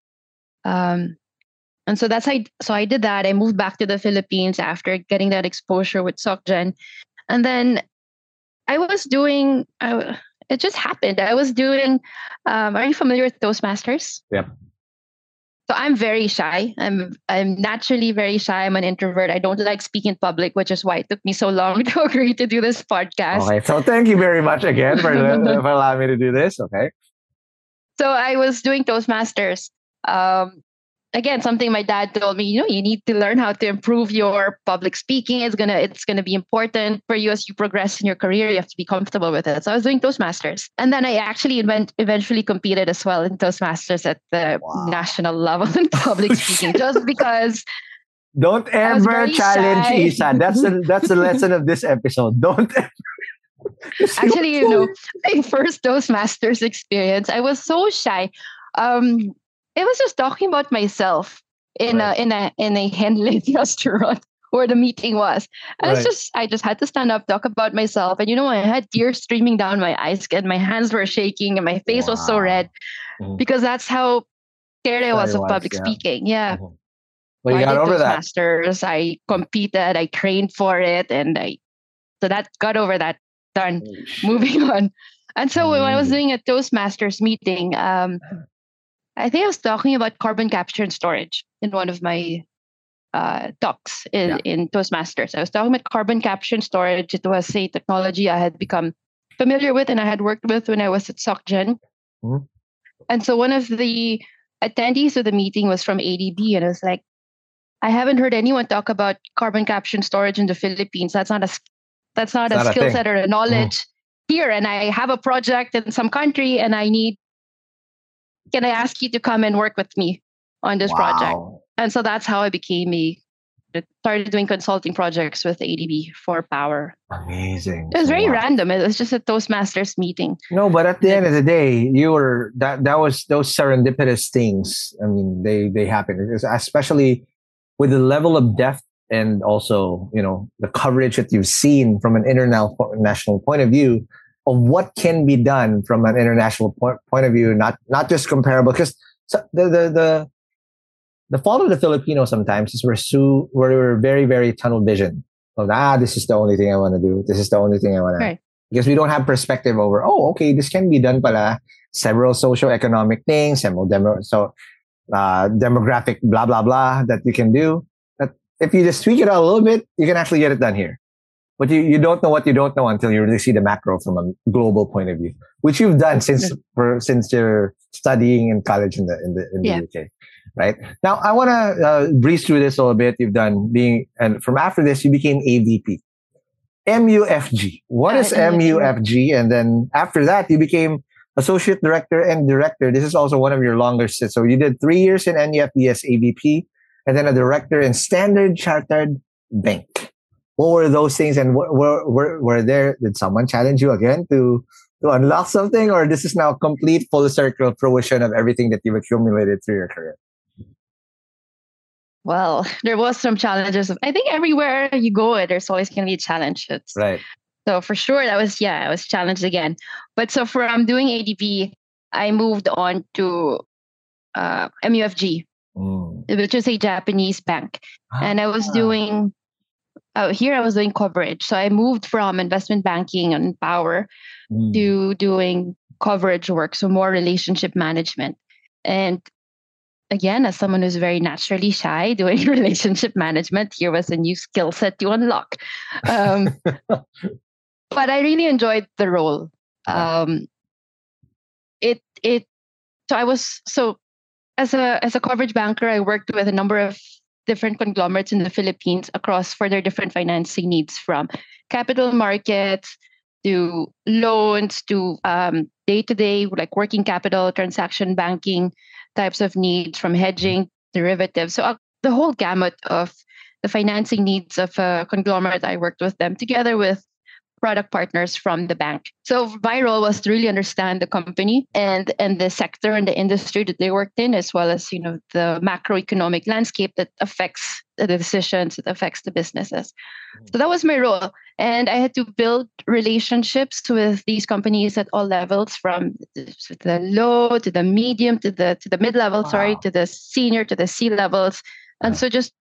Um, and so that's how I, so I did that. I moved back to the Philippines after getting that exposure with SocGen. And then I was doing, I, it just happened. I was doing, um, are you familiar with Toastmasters? Yep. So I'm very shy. I'm I'm naturally very shy. I'm an introvert. I don't like speaking in public, which is why it took me so long to agree to do this podcast. Okay, so thank you very much again for, for allowing me to do this. Okay. So I was doing Toastmasters. Um, again, something my dad told me, you know, you need to learn how to improve your public speaking. It's gonna it's gonna be important for you as you progress in your career. You have to be comfortable with it. So I was doing Toastmasters. And then I actually went, eventually competed as well in Toastmasters at the wow. national level in public speaking, just because don't ever challenge shy. Isa. That's the that's the lesson of this episode. Don't ever. Actually, you know, my first Toastmasters experience, I was so shy. Um It was just talking about myself in right. a in a in a hand-lit restaurant where the meeting was. And right. it's just I just had to stand up, talk about myself. And you know, I had tears streaming down my eyes and my hands were shaking and my face wow. was so red mm-hmm. because that's how scared I was of was, public yeah. speaking. Yeah. Mm-hmm. Well, you so got over that. Masters. I competed, I trained for it, and I so that got over that. Done. Moving on. And so mm-hmm. when I was doing a Toastmasters meeting, um I think I was talking about carbon capture and storage in one of my uh, talks in, yeah. in Toastmasters. I was talking about carbon capture and storage. It was a technology I had become familiar with and I had worked with when I was at SocGen. Mm-hmm. And so one of the attendees of the meeting was from A D B, and I was like, I haven't heard anyone talk about carbon capture and storage in the Philippines. That's not a that's not It's a not a skill thing. set or a knowledge here. And I have a project in some country, and I need. Can I ask you to come and work with me on this project? Wow. And so that's how I became a started doing consulting projects with A D B for power. Amazing. It was very Wow. random. It was just a Toastmasters meeting. No, but at the end of the day, you were that that was those serendipitous things. I mean, they they happen, It's- especially with the level of depth and also, you know, the coverage that you've seen from an international national point of view of what can be done from an international point, point of view, not not just comparable. Because so the the the the fault of the Filipino sometimes is we're so we're very very tunnel vision. So ah, this is the only thing I want to do. This is the only thing I want to. Right. Because we don't have perspective over, oh, okay, this can be done pala. Several socio-economic things, several demo, so uh, demographic blah blah blah that you can do. That if you just tweak it out a little bit, you can actually get it done here. But you, you don't know what you don't know until you really see the macro from a global point of view, which you've done since for, since you're studying in college in the in the in the Yeah. U K, right? Now I want to uh, breeze through this a little bit. You've done being, and from after this you became A V P, M U F G. What Uh, is M U F G? And then after that you became associate director and director. This is also one of your longer stints. So you did three years in N U F B as A V P, and then a director in Standard Chartered Bank. What were those things, and were were were there? Did someone challenge you again to to unlock something, or this is now complete full circle fruition of everything that you've accumulated through your career? Well, there was some challenges. I think everywhere you go, there's always going to be challenges. Right. So for sure, that was yeah, I was challenged again. But so from doing A D B, I moved on to uh, M U F G, Mm. which is a Japanese bank, and I was Ah. doing. Uh, here I was doing coverage. So I moved from investment banking and power Mm. to doing coverage work, so more relationship management. And again, as someone who's very naturally shy, doing relationship management, here was a new skill set to unlock. Um, but I really enjoyed the role. Um, it it so I was so as a as a coverage banker, I worked with a number of different conglomerates in the Philippines across for their different financing needs, from capital markets to loans to um, day-to-day like working capital, transaction banking types of needs, from hedging, derivatives. So uh, the whole gamut of the financing needs of a conglomerate, I worked with them together with product partners from the bank. So my role was to really understand the company and and the sector and the industry that they worked in, as well as, you know, the macroeconomic landscape that affects the decisions, that affects the businesses. So that was my role. And I had to build relationships with these companies at all levels, from the low to the medium to the to the mid-level, Wow. sorry, to the senior to the C levels. And so just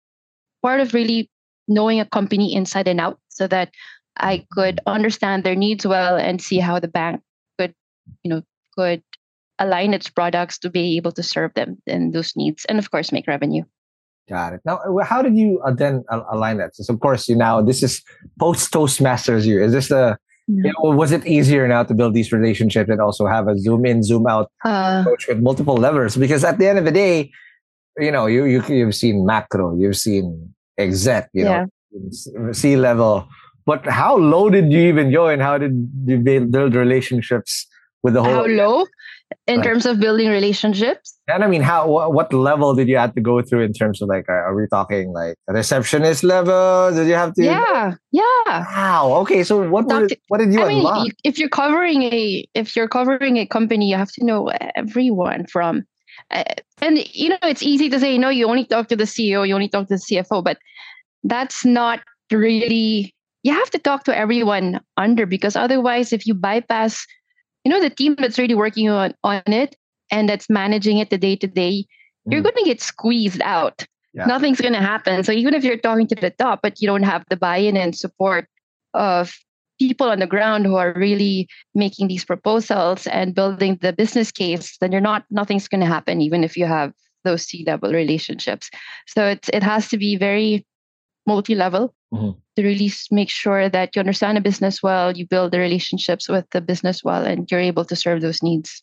part of really knowing a company inside and out, so that I could understand their needs well and see how the bank could, you know, could align its products to be able to serve them and those needs, and of course make revenue. Got it. Now, uh, how did you uh, then al- align that? So, of course, you now this is post Toastmasters year. Is this the you know, was it easier now to build these relationships and also have a zoom in, zoom out Uh, approach with multiple levers? Because at the end of the day, you know, you, you you've seen macro, you've seen exec, you Yeah. know, C level. But how low did you even go, and how did you build, build relationships with the whole? how low in Right. terms of building relationships? And I mean, how what, what level did you have to go through in terms of like, are, are we talking like a receptionist level? Did you have to? Yeah, yeah. Wow. Okay. So what Talk were, to- what did you I mean, unlock? y- if you're covering a if you're covering a company, you have to know everyone from, uh, and you know, it's easy to say no. You only talk to the C E O, you only talk to the C F O, but that's not really. You have to talk to everyone under, because otherwise, if you bypass, you know, the team that's really working on on it and that's managing it the day to day, you're Mm. going to get squeezed out. Yeah. Nothing's going to happen. So even if you're talking to the top, but you don't have the buy-in and support of people on the ground who are really making these proposals and building the business case, then you're not. Nothing's going to happen, even if you have those C-level relationships. So it's it has to be very multi-level Mhm. to really s- make sure that you understand the business well, you build the relationships with the business well, and you're able to serve those needs.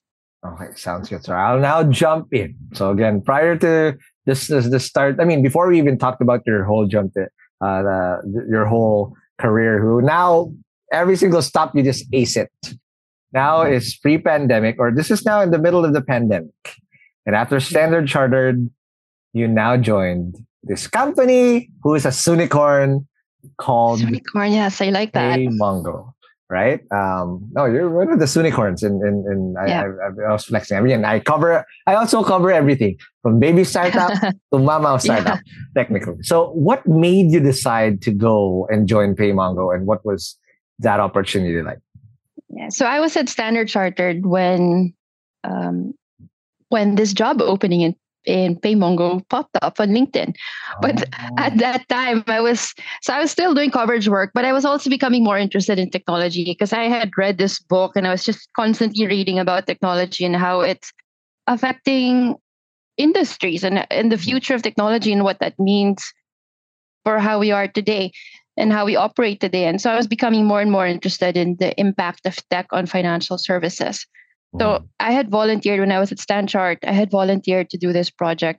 Okay, sounds good. So I'll now jump in. So again, prior to this, this the start. I mean, before we even talked about your whole jump, to, uh, the, your whole career. Who now every single stop you just ace it. Now is pre-pandemic, or this is now in the middle of the pandemic. And after Standard Chartered, you now joined this company who is a unicorn called Unicorn, yes, I like that. PayMongo, right? Um, no, you're one of the unicorns, and in, in, in, I, Yeah. I, I was flexing. I mean, I cover. I also cover everything from baby startup to mama startup, technically. So, what made you decide to go and join PayMongo, and what was that opportunity like? Yeah. So I was at Standard Chartered when um, when this job opening in in PayMongo popped up on LinkedIn. But Oh. at that time, I was so I was still doing coverage work, but I was also becoming more interested in technology because I had read this book and I was just constantly reading about technology and how it's affecting industries and, and the future of technology and what that means for how we are today and how we operate today. And so I was becoming more and more interested in the impact of tech on financial services. So I had volunteered when I was at Stanchart. I had volunteered to do this project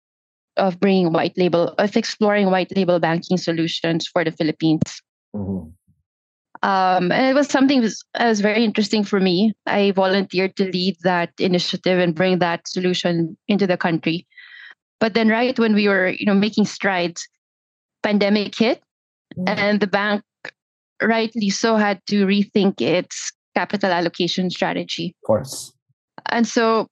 of bringing white label, of exploring white label banking solutions for the Philippines. Mhm. Um, and it was something that was, that was very interesting for me. I volunteered to lead that initiative and bring that solution into the country. But then, right when we were, you know, making strides, pandemic hit, and the bank, rightly so, had to rethink its capital allocation strategy. Of course. And so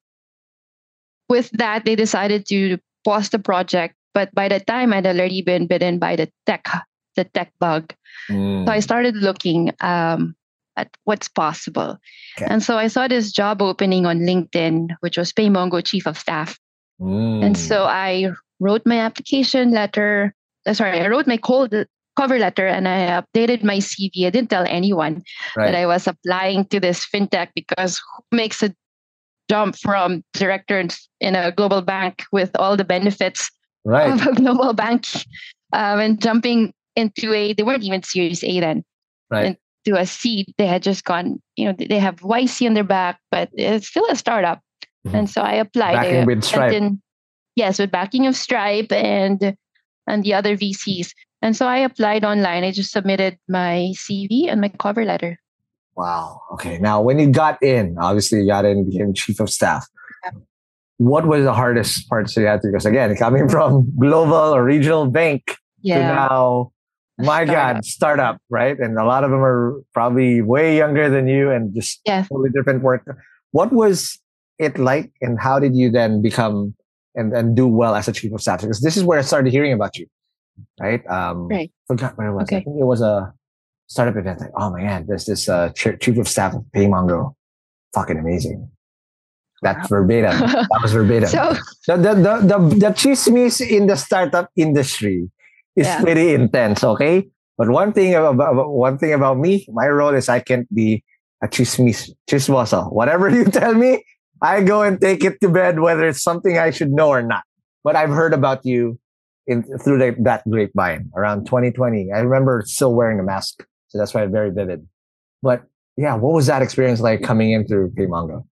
with that, they decided to pause the project. But by the time I'd already been bitten by the tech, the tech bug. Mm. So I started looking um, at what's possible. Okay. And so I saw this job opening on LinkedIn, which was PayMongo Chief of Staff. Mm. And so I wrote my application letter. uh, Sorry, I wrote my cold cover letter and I updated my C V. I didn't tell anyone Right. that I was applying to this fintech because who makes a jump from director in- in a global bank with all the benefits Right. of a global bank um, and jumping into a, they weren't even Series A then, Right. into a seed. They had just gone, you know, they have Y C on their back, but it's still a startup. Mhm. And so I applied. Backing I with Stripe. sent in- yes, with backing of Stripe and and the other V Cs. And so I applied online. I just submitted my C V and my cover letter. Wow. Okay. Now, when you got in, obviously you got in, became chief of staff. What was the hardest parts you had to? Because again, coming from global or regional bank to Yeah. now, A my startup. God, startup, right? And a lot of them are probably way younger than you and just Yeah. totally different work. What was it like, and how did you then become and, and do well as a chief of staff? Because this is where I started hearing about you, right? Um, Right. Forgot where it was. I Okay. think it was a startup event. Like, oh my God, there's this uh, ch- chief of staff of PayMongo. Fucking amazing. That's verbatim. That was verbatim. So the, the, the, the, the chismis in the startup industry is Yeah. pretty intense, okay? But one thing about, about one thing about me, my role is I can't be a chismis, chismoso. Whatever you tell me, I go and take it to bed, whether it's something I should know or not. But I've heard about you in through the, that grapevine around twenty twenty. I remember still wearing a mask, so that's why it's very vivid. But yeah, what was that experience like coming in through PayMongo?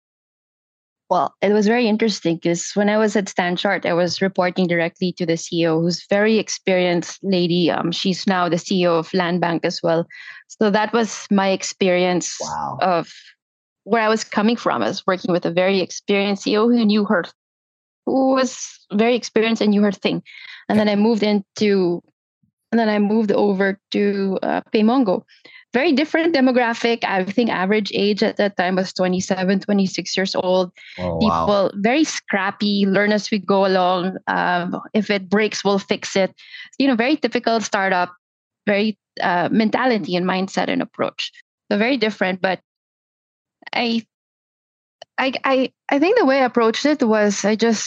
Well, it was very interesting because when I was at Stanchart, I was reporting directly to the C E O, who's very experienced lady. Um, she's now the C E O of Landbank as well. So that was my experience Wow. of where I was coming from. I was working with a very experienced C E O who knew her, who was very experienced and knew her thing. And then I moved into, and then I moved over to uh, PayMongo. Very different demographic. I think average age at that time was twenty-seven, twenty-six years old. Oh, People wow. very scrappy, learn as we go along. Um, if it breaks, we'll fix it. You know, very typical startup, very uh, mentality and mindset and approach. So very different. But I, I, I, I think the way I approached it was I just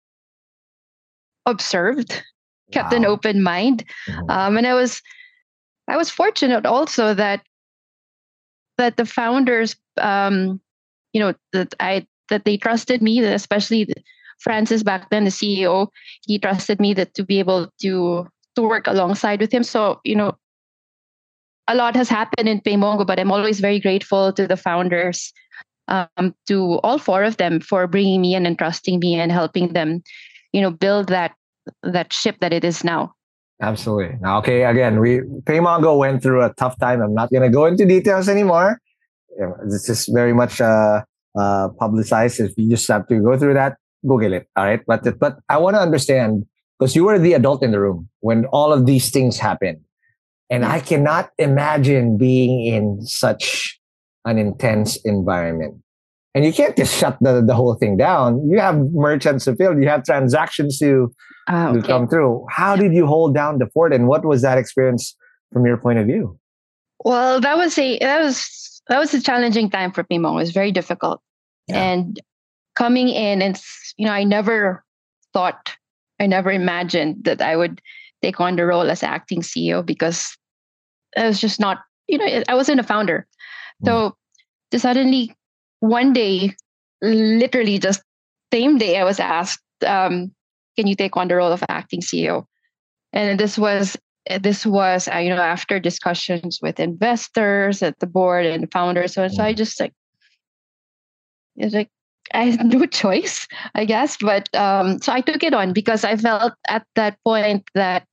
observed, kept an Wow. open mind, Mhm. um, and I was, I was fortunate also that that the founders, um, you know, that I that they trusted me, that especially Francis back then, the C E O, he trusted me that to be able to to work alongside with him. So you know, a lot has happened in PayMongo, but I'm always very grateful to the founders um, to all four of them for bringing me in and trusting me and helping them, you know, build that that ship that it is now. Absolutely. Now, okay, again, we Paymongo went through a tough time. I'm not going to go into details anymore. This is very much uh, uh, publicized. If you just have to go through that, Google it. All right. But but I want to understand, because you were the adult in the room when all of these things happened. And I cannot imagine being in such an intense environment. And you can't just shut the, the whole thing down. You have merchants to fill, you have transactions to, uh, okay. to come through. How did you hold down the fort, and what was that experience from your point of view? Well, that was a that was that was a challenging time for Paymongo. It was very difficult. Yeah. And coming in, and you know, I never thought, I never imagined that I would take on the role as acting C E O, because I was just not, you know, I wasn't a founder. Mm. So to suddenly one day, literally just same day, I was asked, um, can you take on the role of acting C E O? And this was, this was, uh, you know, after discussions with investors at the board and founders. So, so I just like, it's like, I had no choice, I guess. But um, so I took it on because I felt at that point that,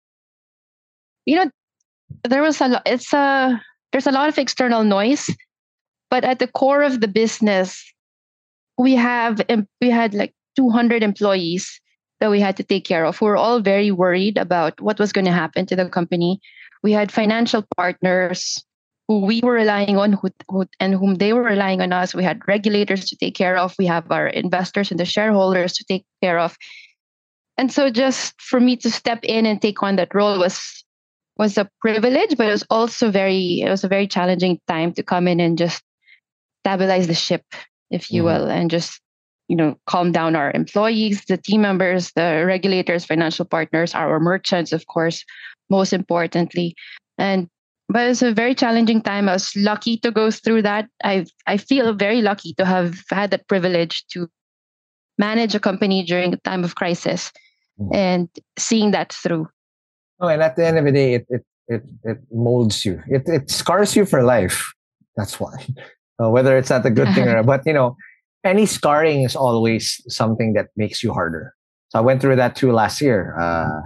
you know, there was a lot, it's a, there's a lot of external noise, but at the core of the business, we have, we had like two hundred employees that we had to take care of. We were all very worried about what was going to happen to the company. We had financial partners who we were relying on who, who, and whom they were relying on us. We had regulators to take care of. We have our investors and the shareholders to take care of. And so just for me to step in and take on that role was was a privilege, but it was also very, it was a very challenging time to come in and just stabilize the ship, if you mm-hmm. will, and just, you know, calm down our employees, the team members, the regulators, financial partners, our merchants, of course, most importantly. And but it was a very challenging time. I was lucky to go through that. I I feel very lucky to have had that privilege to manage a company during a time of crisis mm-hmm. and seeing that through. Oh, and at the end of the day, it it it, it molds you. It it scars you for life. That's why. Uh, whether it's not a good thing or, but you know, any scarring is always something that makes you harder. So I went through that too last year. Uh,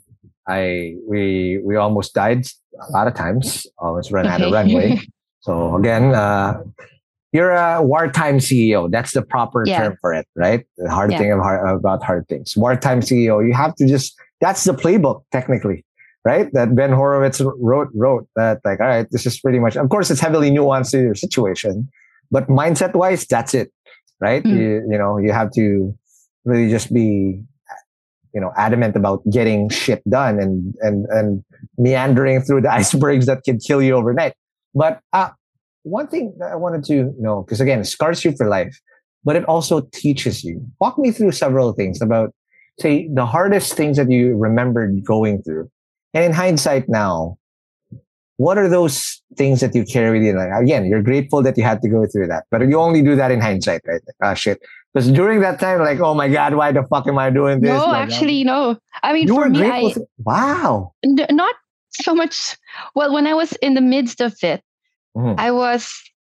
I we we almost died a lot of times. Almost ran out of runway. So again, uh, you're a wartime C E O. That's the proper yeah. term for it, right? The hard yeah. thing of hard, about hard things. Wartime C E O. You have to just. That's the playbook, technically, right? That Ben Horowitz wrote, wrote that like, all right, this is pretty much, of course, it's heavily nuanced to your situation, but mindset wise, that's it, right? Mm. You, you know, you have to really just be, you know, adamant about getting shit done and, and, and meandering through the icebergs that can kill you overnight. But uh, one thing that I wanted to know, because again, it scars you for life, but it also teaches you. Walk me through several things about, say, the hardest things that you remembered going through. And in hindsight now, what are those things that you carry with you? Like, again, you're grateful that you had to go through that, but you only do that in hindsight, right? Ah, shit. Because during that time, like, oh my God, why the fuck am I doing this? No, like, actually, no. I mean, you for were me, grateful I, to, wow. N- not so much. Well, when I was in the midst of it, mm-hmm. I was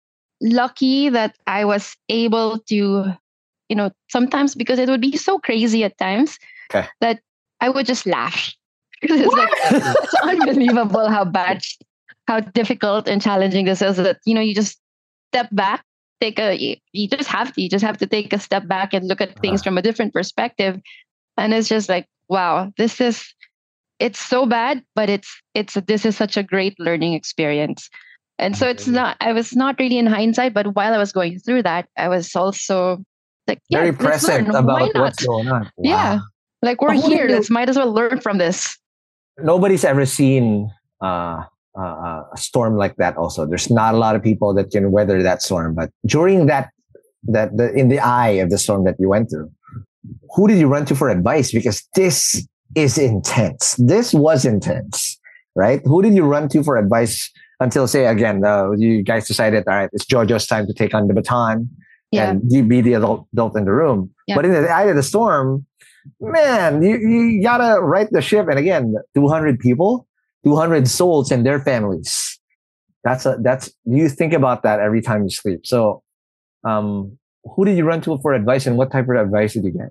lucky that I was able to, you know, sometimes because it would be so crazy at times okay. that I would just laugh. Because it's like, it's unbelievable how bad, how difficult and challenging this is that, you know, you just step back, take a, you, you just have to, you just have to take a step back and look at things uh-huh. from a different perspective. And it's just like, wow, this is, it's so bad, but it's, it's, this is such a great learning experience. And so it's not, I was not really in hindsight, but while I was going through that, I was also like, yeah, very present about what's going on. Wow. Yeah. Like we're here. Let's might as well learn from this. Nobody's ever seen uh, uh, a storm like that. Also, there's not a lot of people that can weather that storm. But during that, that the, in the eye of the storm that you went through, who did you run to for advice? Because this is intense. This was intense, right? Who did you run to for advice until, say, again, uh, you guys decided, all right, it's Jojo's time to take on the baton yeah. and you be the adult, adult in the room. Yeah. But in the eye of the storm, man, you, you gotta right the ship. And again, two hundred people, two hundred souls and their families. That's a, that's, you think about that every time you sleep. So Um, who did you run to for advice, and what type of advice did you get?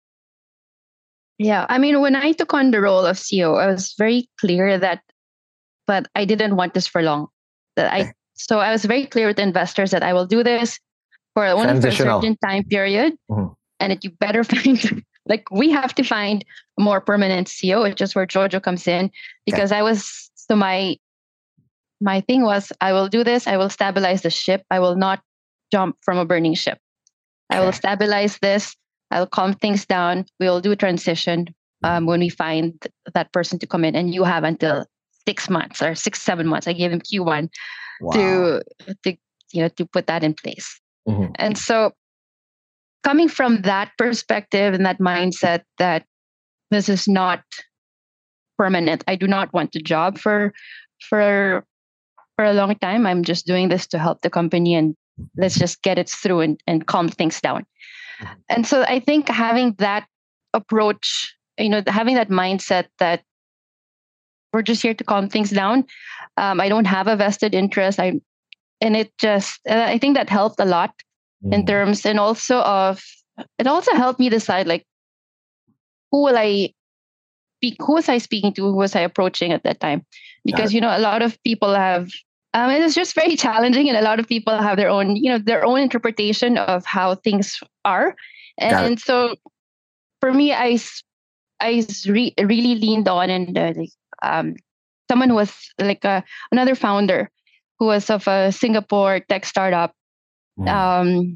Yeah, I mean, when I took on the role of C E O, I was very clear that, but I didn't want this for long. That I so I was very clear with the investors that I will do this for only for a certain time period, mm-hmm. and that you better find like we have to find a more permanent C E O, which is where Jojo comes in, because okay. I was so my my thing was I will do this. I will stabilize the ship. I will not jump from a burning ship. Okay. I will stabilize this. I'll calm things down. We will do a transition um, when we find that person to come in. And you have until six months or six, seven months. I gave him Q one wow. to, to, you know, to put that in place. Mm-hmm. And so coming from that perspective and that mindset that this is not permanent, I do not want the job for, for, for a long time. I'm just doing this to help the company, and let's just get it through and, and calm things down. And so I think having that approach, you know, having that mindset that we're just here to calm things down. Um, I don't have a vested interest. I, and it just, I think that helped a lot mm. in terms, and also of, it also helped me decide like, who will I speak, who was I speaking to? Who was I approaching at that time? Because, you know, a lot of people have, Um, it is just very challenging, and a lot of people have their own, you know, their own interpretation of how things are. And, and so, for me, I, I re- really leaned on and uh, like, um, someone who was like a, another founder who was of a Singapore tech startup. Mm. Um,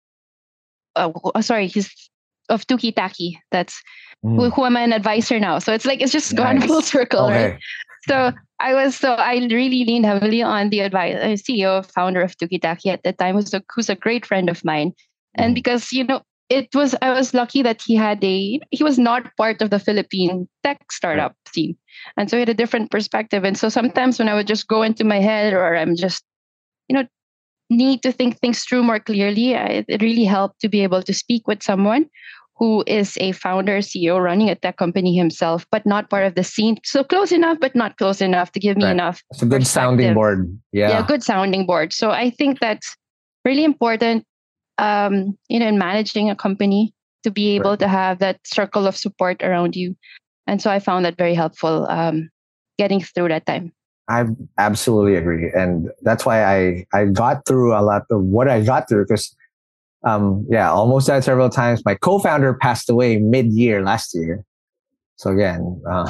oh, sorry, he's of Tuki Taki. That's mm. who, who am I an advisor now? So it's like it's just nice. Gone full circle, okay. right? So I was so I really leaned heavily on the advice uh, C E O, founder of Tukitaki at the time, who's a, who's a great friend of mine, and mm. because you know it was I was lucky that he had a he was not part of the Philippine tech startup right. scene, and so he had a different perspective. And so sometimes when I would just go into my head, or I'm just you know need to think things through more clearly, I, it really helped to be able to speak with someone who is a founder, C E O, running a tech company himself, but not part of the scene. So close enough, but not close enough to give me right. enough. It's a good sounding board. Yeah. Yeah, good sounding board. So I think that's really important, um, you know, in managing a company, to be able right. to have that circle of support around you. And so I found that very helpful um, getting through that time. I absolutely agree. And that's why I, I got through a lot of what I got through, because Um, yeah, almost died several times. My co-founder passed away mid-year last year. So again, um,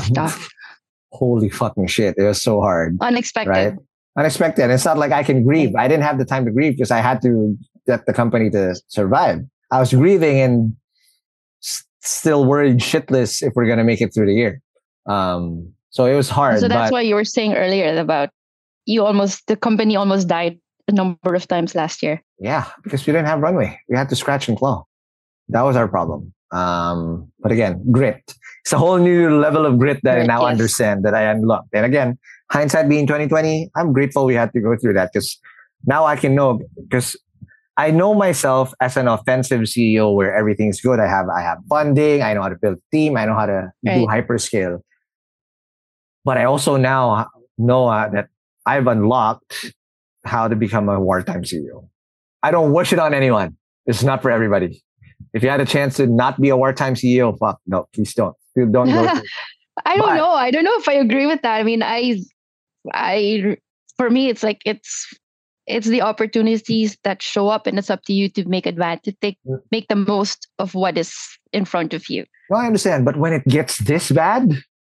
holy fucking shit. It was so hard. Unexpected. Right? Unexpected. It's not like I can grieve. I didn't have the time to grieve because I had to get the company to survive. I was grieving and s- still worried shitless if we're going to make it through the year. Um, so it was hard. So that's but, why you were saying earlier about you almost, the company almost died a number of times last year. Yeah, because we didn't have runway. We had to scratch and claw. That was our problem. Um, but again, grit. It's a whole new level of grit that grit, I now yes. understand, that I unlocked. And again, hindsight being twenty twenty, I'm grateful we had to go through that, because now I can know, because I know myself as an offensive C E O where everything's good. I have I have funding. I know how to build a team. I know how to right. do hyperscale. But I also now know uh, that I've unlocked how to become a wartime C E O. I don't wish it on anyone. It's not for everybody. If you had a chance to not be a wartime C E O, fuck, no, please don't. Don't go through. I don't but, know. I don't know if I agree with that. I mean, I, I, for me, it's like, it's, it's the opportunities that show up, and it's up to you to make advantage, to take, make the most of what is in front of you. Well, I understand. But when it gets this bad,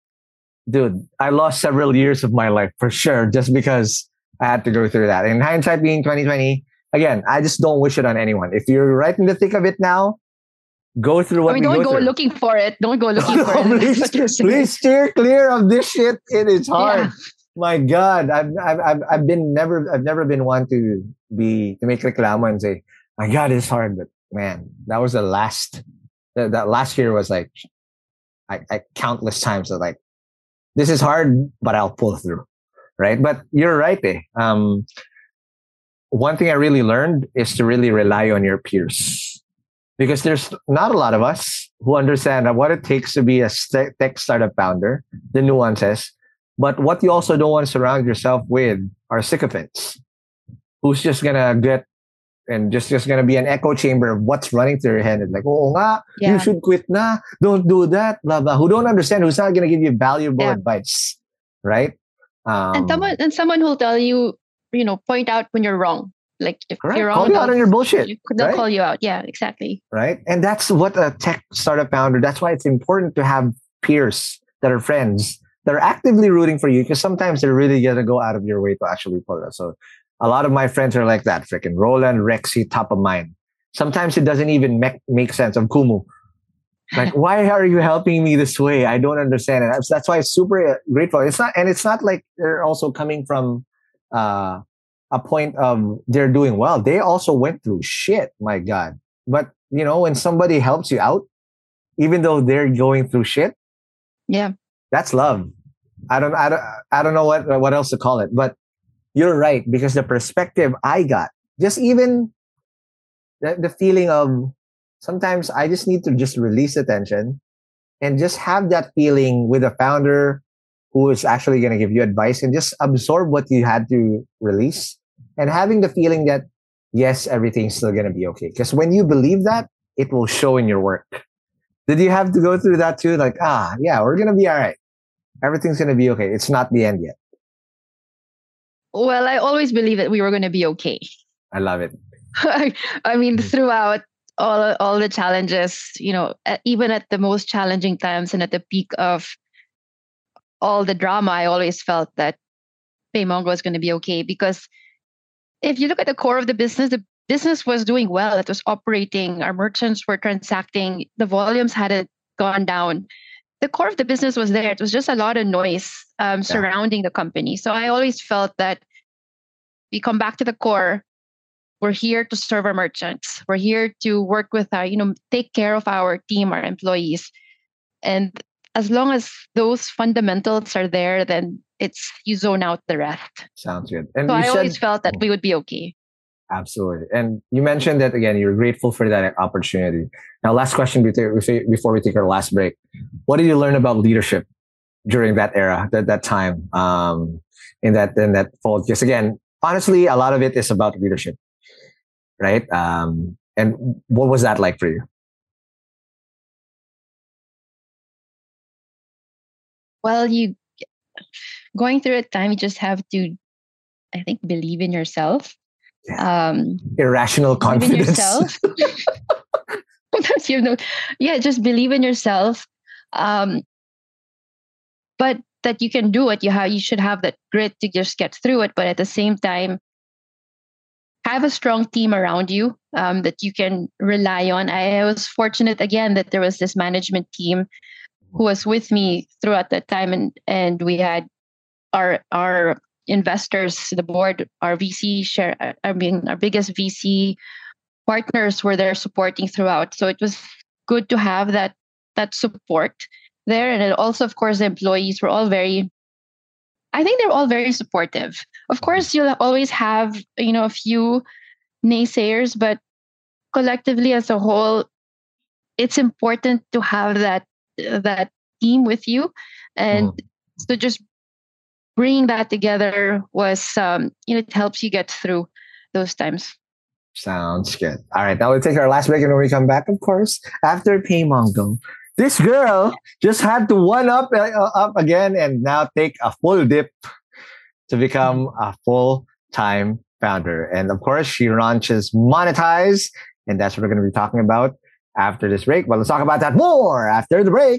dude, I lost several years of my life for sure, just because I had to go through that. In hindsight being twenty twenty, again, I just don't wish it on anyone. If you're right in the thick of it now, go through what I mean, we don't go, go looking for it. Don't go looking no, for please, it. Please steer clear of this shit. It is hard. Yeah. My God, I've, I've I've I've been never I've never been one to be to make reclamo and say, my God, it's hard. But man, that was the last. That, that last year was like, I, I countless times of like, this is hard, but I'll pull through. Right. But you're right. Eh? Um, one thing I really learned is to really rely on your peers, because there's not a lot of us who understand what it takes to be a tech startup founder, the nuances, but what you also don't want to surround yourself with are sycophants who's just going to get And just, just going to be an echo chamber of what's running through your head. It's like, oh, nga, Yeah. you should quit na. Don't do that. Blah, blah. Who don't understand, who's not going to give you valuable Yeah. advice. Right? Um, and someone and someone who'll tell you, you know, point out when you're wrong. Like if correct. you're wrong, Call you out they'll- on your bullshit. they'll right? call you out. Yeah, exactly. Right? And that's what a tech startup founder, that's why it's important to have peers that are friends that are actively rooting for you, because sometimes they're really going to go out of your way to actually pull it. So a lot of my friends are like that. Freaking Roland, Rexy, top of mind. Sometimes it doesn't even make, make sense of Kumu. Like, why are you helping me this way? I don't understand it. That's, that's why it's super grateful. It's not, and it's not like they're also coming from uh, a point of they're doing well. They also went through shit. My God. But you know, when somebody helps you out, even though they're going through shit, Yeah. that's love. I don't, I don't, I don't know what what else to call it. But you're right, because the perspective I got, just even the, the feeling of sometimes I just need to just release the tension and just have that feeling with a founder who is actually going to give you advice and just absorb what you had to release, and having the feeling that yes, everything's still going to be okay. Because when you believe that, it will show in your work. Did you have to go through that too? Like, ah, yeah, we're going to be all right. Everything's going to be okay. It's not the end yet. Well, I always believed that we were going to be okay. I love it. I mean, throughout all all the challenges, you know, uh, even at the most challenging times and at the peak of all the drama, I always felt that PayMongo was going to be okay, because if you look at the core of the business, the business was doing well. It was operating. Our merchants were transacting. The volumes hadn't gone down. The core of the business was there. It was just a lot of noise um, surrounding the company. So I always felt that we come back to the core. We're here to serve our merchants. We're here to work with our, you know, take care of our team, our employees. And as long as those fundamentals are there, then it's you zone out the rest. Sounds good. And So you I said- always felt that we would be okay. Absolutely. And you mentioned that again, you're grateful for that opportunity. Now, last question before we take our last break. What did you learn about leadership during that era, that, that time, um, in that, in that fold? Because again, honestly, a lot of it is about leadership, right? Um, and what was that like for you? Well, you going through a time, you just have to, I think, believe in yourself. Yeah. Um, Irrational believe in confidence. yourself. Sometimes you know, yeah, just believe in yourself. Um, but that you can do it. You have, you should have that grit to just get through it. But at the same time, have a strong team around you um, that you can rely on. I, I was fortunate again that there was this management team who was with me throughout that time, and and we had our our investors, the board, our V C share, I mean our biggest V C partners were there supporting throughout. So it was good to have that that support there, and it also, of course, the employees were all very. I think they're all very supportive. Of course, you'll always have, you know, a few naysayers, but collectively as a whole, it's important to have that that team with you, and Mm. so just bringing that together was, um, you know, it helps you get through those times. Sounds good. All right, now we'll take our last break, and when we come back, of course, after PayMongo, this girl just had to one up uh, up again and now take a full dip to become a full-time founder. And of course, she launches Monetize, and that's what we're going to be talking about after this break. But let's talk about that more after the break.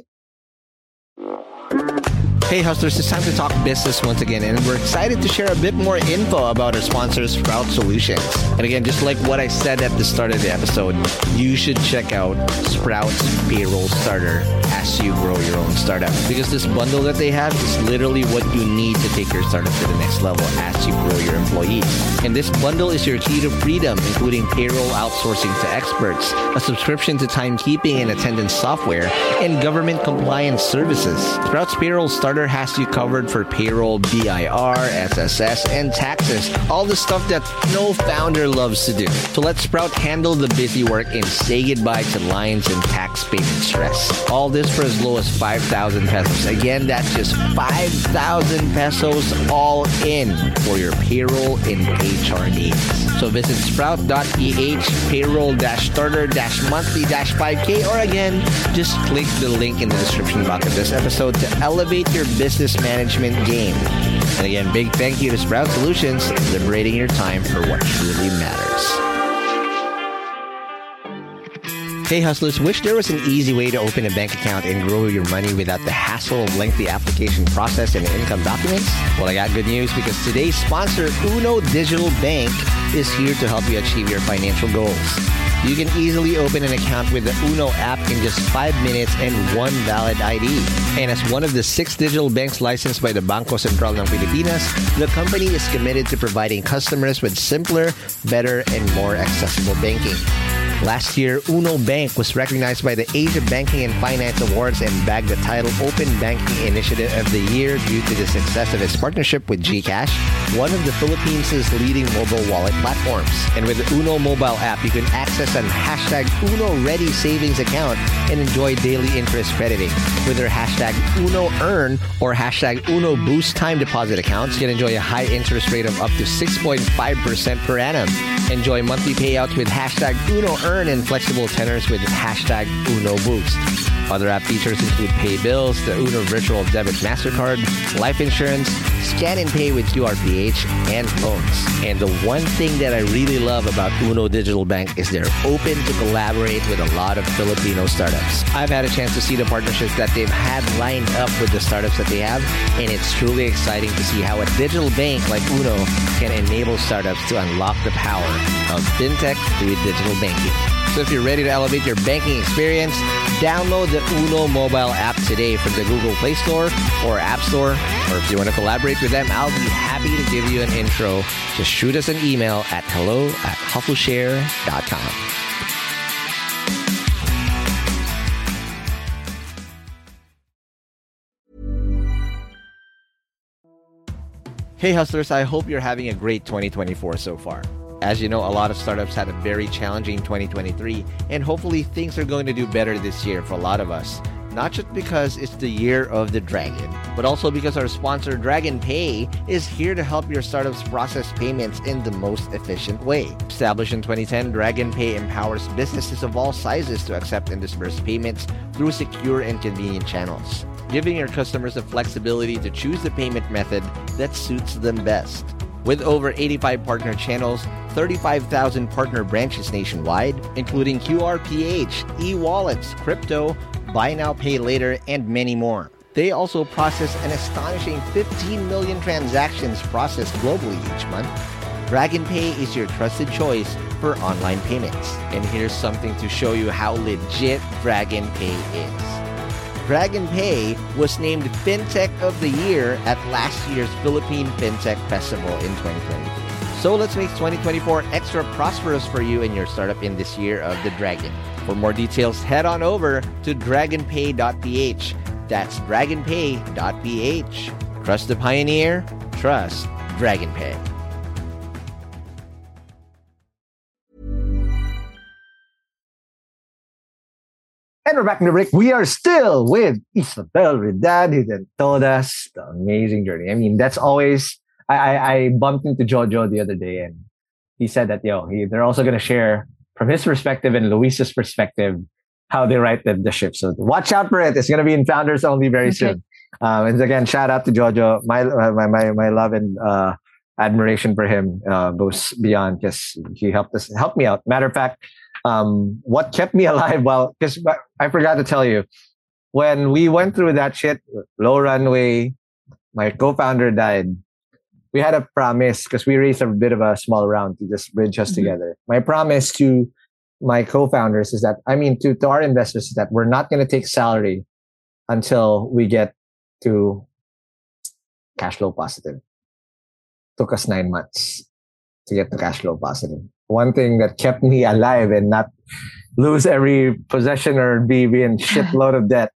Hey hustlers, it's time to talk business once again, and we're excited to share a bit more info about our sponsor, Sprout Solutions. And again, just like what I said at the start of the episode, you should check out Sprout's Payroll Starter as you grow your own startup, because this bundle that they have is literally what you need to take your startup to the next level as you grow your employees. And this bundle is your key to freedom, including payroll outsourcing to experts, a subscription to timekeeping and attendance software, and government compliance services. Sprout's Payroll Starter Starter has you covered for payroll, B I R, S S S, and taxes. All the stuff that no founder loves to do. So let Sprout handle the busy work and say goodbye to lines and tax payment stress. All this for as low as five thousand pesos. Again, that's just five thousand pesos all in for your payroll and H R needs. So visit sprout dot p h payroll dash starter dash monthly dash five k, or again, just click the link in the description box of this episode to elevate your business management game. And again, big thank you to Sprout Solutions, liberating your time for what truly matters. Hey hustlers, wish there was an easy way to open a bank account and grow your money without the hassle of lengthy application process and income documents? Well, I got good news, because today's sponsor, Uno Digital Bank, is here to help you achieve your financial goals. You can easily open an account with the Uno app in just five minutes and one valid I D. And as one of the six digital banks licensed by the Bangko Sentral ng Pilipinas, the company is committed to providing customers with simpler, better, and more accessible banking. Last year, Uno Bank was recognized by the Asia Banking and Finance Awards and bagged the title Open Banking Initiative of the Year due to the success of its partnership with GCash, one of the Philippines' leading mobile wallet platforms. And with the Uno mobile app, you can access an hashtag Uno Ready savings account and enjoy daily interest crediting. With their hashtag Uno Earn or hashtag Uno Boost time deposit accounts, you can enjoy a high interest rate of up to six point five percent per annum. Enjoy monthly payouts with hashtag Uno Earn and flexible tenors with hashtag Uno Boost. Other app features include pay bills, the Uno Virtual Debit MasterCard, life insurance, scan and pay with Q R P H, and phones. And the one thing that I really love about Uno Digital Bank is they're open to collaborate with a lot of Filipino startups. I've had a chance to see the partnerships that they've had lined up with the startups that they have, and it's truly exciting to see how a digital bank like Uno can enable startups to unlock the power of fintech through digital banking. So if you're ready to elevate your banking experience, download the Uno mobile app today from the Google Play Store or App Store. Or if you want to collaborate with them, I'll be happy to give you an intro. Just shoot us an email at hello at hustleshare dot com. Hey hustlers, I hope you're having a great twenty twenty-four so far. As you know, a lot of startups had a very challenging twenty twenty-three, and hopefully things are going to do better this year for a lot of us. Not just because it's the year of the dragon, but also because our sponsor Dragon Pay is here to help your startups process payments in the most efficient way. Established in twenty ten, Dragon Pay empowers businesses of all sizes to accept and disburse payments through secure and convenient channels, giving your customers the flexibility to choose the payment method that suits them best. With over eighty-five partner channels, thirty-five thousand partner branches nationwide, including Q R P H, e-wallets, crypto, buy now, pay later, and many more. They also process an astonishing fifteen million transactions processed globally each month. Dragon Pay is your trusted choice for online payments. And here's something to show you how legit Dragon Pay is. Dragon Pay was named FinTech of the Year at last year's Philippine FinTech Festival in twenty twenty-three. So let's make twenty twenty-four extra prosperous for you and your startup in this year of the dragon. For more details, head on over to dragon pay dot p h. That's dragon pay dot p h. Trust the pioneer, trust Dragon Pay. And we're back in the break. We are still with Isabel Redad, who then told us the amazing journey. I mean, that's always... I, I, I bumped into Jojo the other day, and he said that, yo, he, they're also going to share from his perspective and Luis's perspective how they write the, the ship. So watch out for it. It's going to be in Founders Only very okay. soon. Um, and again, shout out to Jojo. My my my, my love and uh, admiration for him uh, goes beyond, because he helped us, helped me out. Matter of fact, Um, what kept me alive? Well, because I forgot to tell you, when we went through that shit, low runway, my co-founder died. We had a promise, because we raised a bit of a small round to just bridge us mm-hmm. together. My promise to my co-founders is that, I mean, to, to our investors, is that we're not going to take salary until we get to cash flow positive. Took us nine months to get to cash flow positive. One thing that kept me alive and not lose every possession or be, be in shitload of debt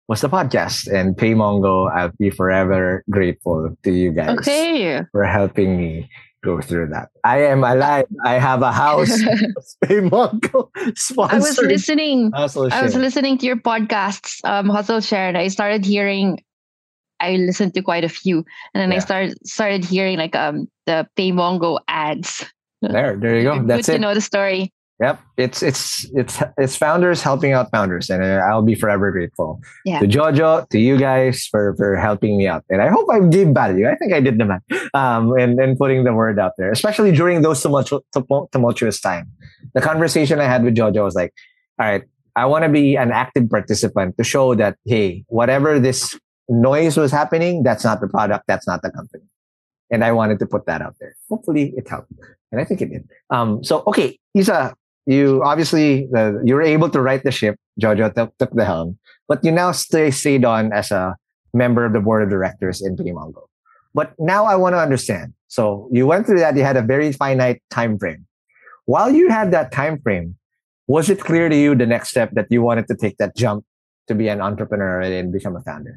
was the podcast. And PayMongo, I'll be forever grateful to you guys Okay. for helping me go through that. I am alive. I have a house. PayMongo sponsored. I was listening. Hustle I was Share. listening to your podcasts, um, Hustle Share, and I started hearing. I listened to quite a few, and then I Yeah. started started hearing like um the PayMongo ads. There, there you go. That's Good it. to know the story. Yep, it's it's it's it's founders helping out founders, and uh, I'll be forever grateful Yeah. to Jojo, to you guys for for helping me out, and I hope I gave value. I think I did the man, um, and and putting the word out there, especially during those tumultu- tumul- tumultuous time. The conversation I had with Jojo was like, all right, I want to be an active participant to show that hey, whatever this noise was happening, that's not the product, that's not the company, and I wanted to put that out there. Hopefully, it helped, and I think it did. Um, so okay, Isa. You obviously uh, you were able to right the ship. Jojo took, took the helm, but you now stay stayed on as a member of the board of directors in PayMongo. But now I want to understand. So you went through that. You had a very finite time frame. While you had that time frame, was it clear to you the next step that you wanted to take that jump to be an entrepreneur and become a founder?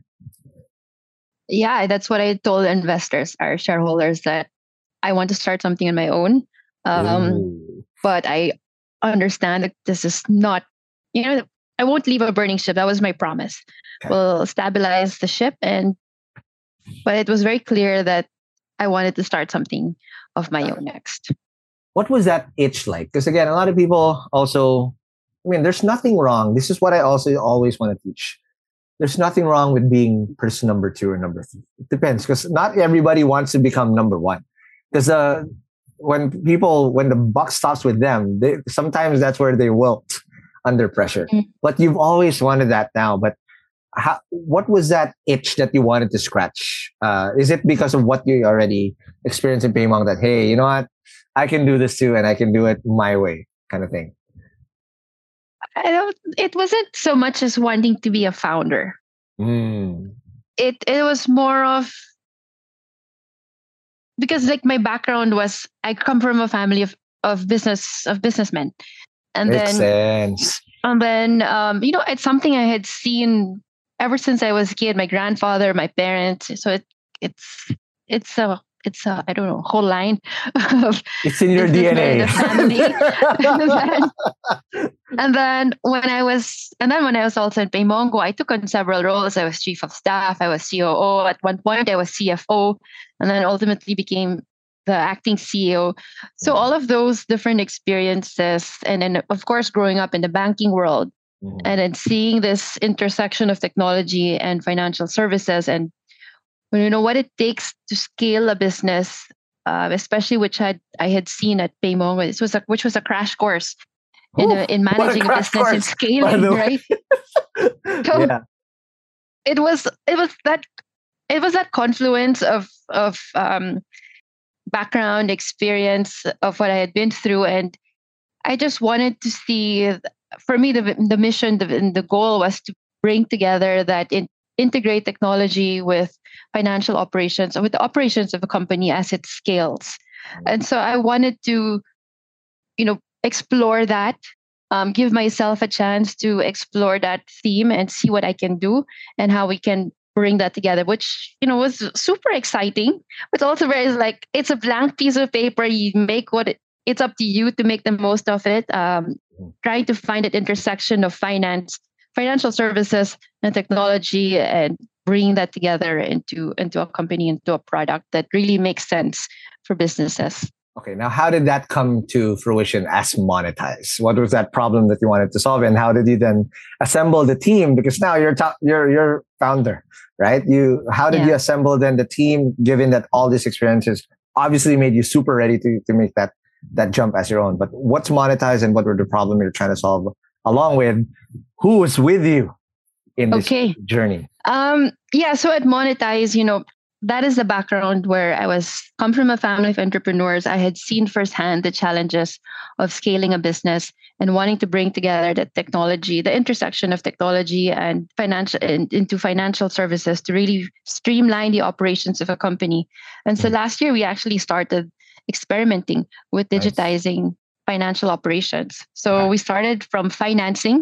Yeah, that's what I told investors, our shareholders, that I want to start something on my own. Um, Ooh. but I understand that this is not, you know, I won't leave a burning ship. That was my promise. Okay. We'll stabilize the ship, and but it was very clear that I wanted to start something of my own next. What was that itch like? Because again, a lot of people also, I mean, there's nothing wrong. This is what I also always want to teach. There's nothing wrong with being person number two or number three. It depends, because not everybody wants to become number one. Because uh, when people, when the buck stops with them, they, sometimes that's where they wilt under pressure. Mm. But you've always wanted that now. But how, what was that itch that you wanted to scratch? Uh, is it because of what you already experienced in PayMongo that, hey, you know what? I can do this too, and I can do it my way, kind of thing? I don't. It wasn't so much as wanting to be a founder. Mm. It it was more of, because like my background was, I come from a family of of business of businessmen, and Makes then sense. and then um, you know, it's something I had seen ever since I was a kid. My grandfather, my parents. So it it's it's a it's a I don't know, whole line of It's in your D N businessmen in A. the family. and, then, and then when I was and then when I was also in PayMongo, I took on several roles. I was chief of staff, I was C O O. At one point, I was C F O, and then ultimately became the acting C E O. So all of those different experiences, and then of course growing up in the banking world, Mhm. and then seeing this intersection of technology and financial services, and you know what it takes to scale a business, uh, especially which had I had seen at PayMongo. This was a, which was a crash course in a, in What a managing a crash business and course, by scaling, the way. right? So Yeah. it was it was that it was that confluence of of um, background experience of what I had been through, and I just wanted to see. For me, the the mission, the the goal was to bring together that in, integrate technology with financial operations, or with the operations of a company as it scales. And so I wanted to, you know, explore that, um, give myself a chance to explore that theme and see what I can do and how we can bring that together, which, you know, was super exciting, but also very like, it's a blank piece of paper. You make what it, it's up to you to make the most of it. Um, trying to find that intersection of finance, financial services and technology, and bring that together into, into a company, into a product that really makes sense for businesses. Okay, now how did that come to fruition as monetize? What was that problem that you wanted to solve, and how did you then assemble the team? Because now you're top, you're you're founder, right? You how did Yeah. you assemble then the team, given that all these experiences obviously made you super ready to to make that that jump as your own? But what's monetize, and what were the problem you're trying to solve, along with who was with you in this Okay. journey? Um, yeah, so at Monetize, you know, that is the background where I was come from a family of entrepreneurs. I had seen firsthand the challenges of scaling a business and wanting to bring together the technology, the intersection of technology and financial in, into financial services to really streamline the operations of a company. And so Mhm. last year we actually started experimenting with Nice. digitizing financial operations. So Okay. we started from financing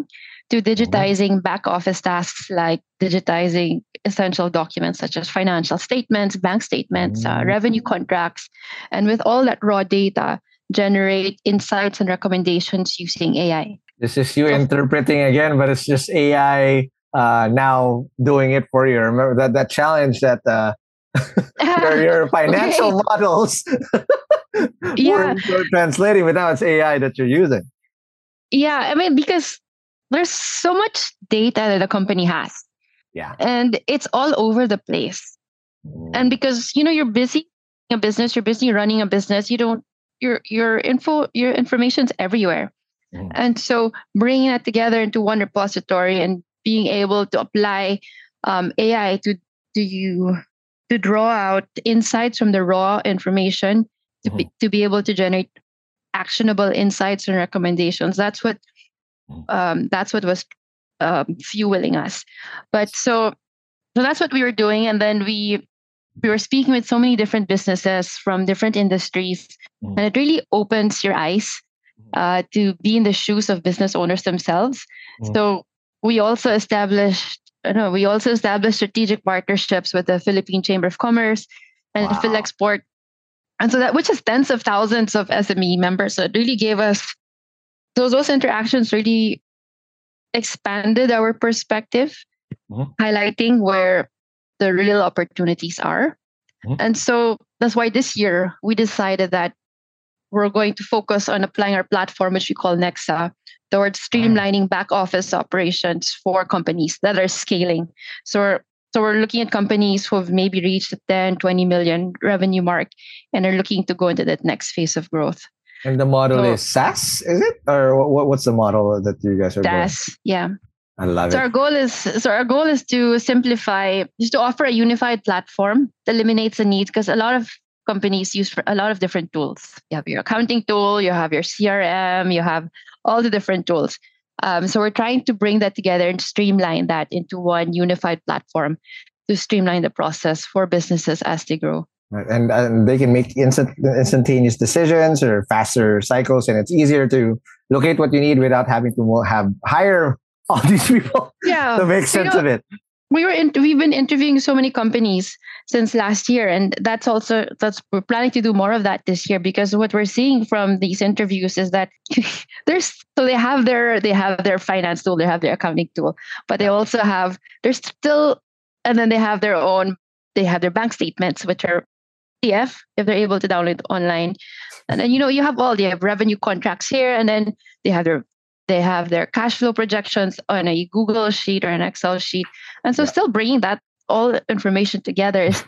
to digitizing back office tasks like digitizing essential documents such as financial statements, bank statements, uh, revenue contracts, and with all that raw data, generate insights and recommendations using A I. This is you interpreting again, but it's just A I uh, now doing it for you. Remember that that challenge that uh, your, your financial okay. models yeah. were, were translating, but now it's A I that you're using. Yeah, I mean, because there's so much data that a company has. Yeah. And it's all over the place. Mm. And because, you know, you're busy in a business, you're busy running a business, you don't, your your info, your information's everywhere. Mm. And so bringing that together into one repository and being able to apply um, A I to, to you, to draw out insights from the raw information to mm-hmm. be, to be able to generate actionable insights and recommendations. That's what um, that's what was um, fueling us. But so so that's what we were doing, and then we we were speaking with so many different businesses from different industries, mm. and it really opens your eyes uh, to be in the shoes of business owners themselves. Mm. So we also established. No, we also established strategic partnerships with the Philippine Chamber of Commerce and wow. PhilExport. And so that, which is tens of thousands of S M E members. So it really gave us, those, those interactions really expanded our perspective, mm-hmm. highlighting where the real opportunities are. Mm-hmm. And so that's why this year we decided that we're going to focus on applying our platform, which we call Nexa, towards streamlining back office operations for companies that are scaling. So we're, so we're looking at companies who have maybe reached the ten, twenty million revenue mark and are looking to go into that next phase of growth. And the model so, is SaaS, is it? Or what, what's the model that you guys are doing? SaaS, yeah. I love so it. Our goal is, so our goal is to simplify, just to offer a unified platform that eliminates the need, because a lot of companies use for a lot of different tools. You have your accounting tool, you have your C R M, you have all the different tools. Um, so we're trying to bring that together and streamline that into one unified platform to streamline the process for businesses as they grow. And, and they can make instant, instantaneous decisions or faster cycles, and it's easier to locate what you need without having to have hire all these people yeah. to make sense you know, of it. We were in, we've been interviewing so many companies since last year, and that's also that's we're planning to do more of that this year, because what we're seeing from these interviews is that there's so they have their they have their finance tool, they have their accounting tool, but they also have there's still and then they have their own they have their bank statements, which are P D F if they're able to download online, and then you know you have all they have revenue contracts here, and then they have their They have their cash flow projections on a Google sheet or an Excel sheet. And so yeah. still bringing that all information together is,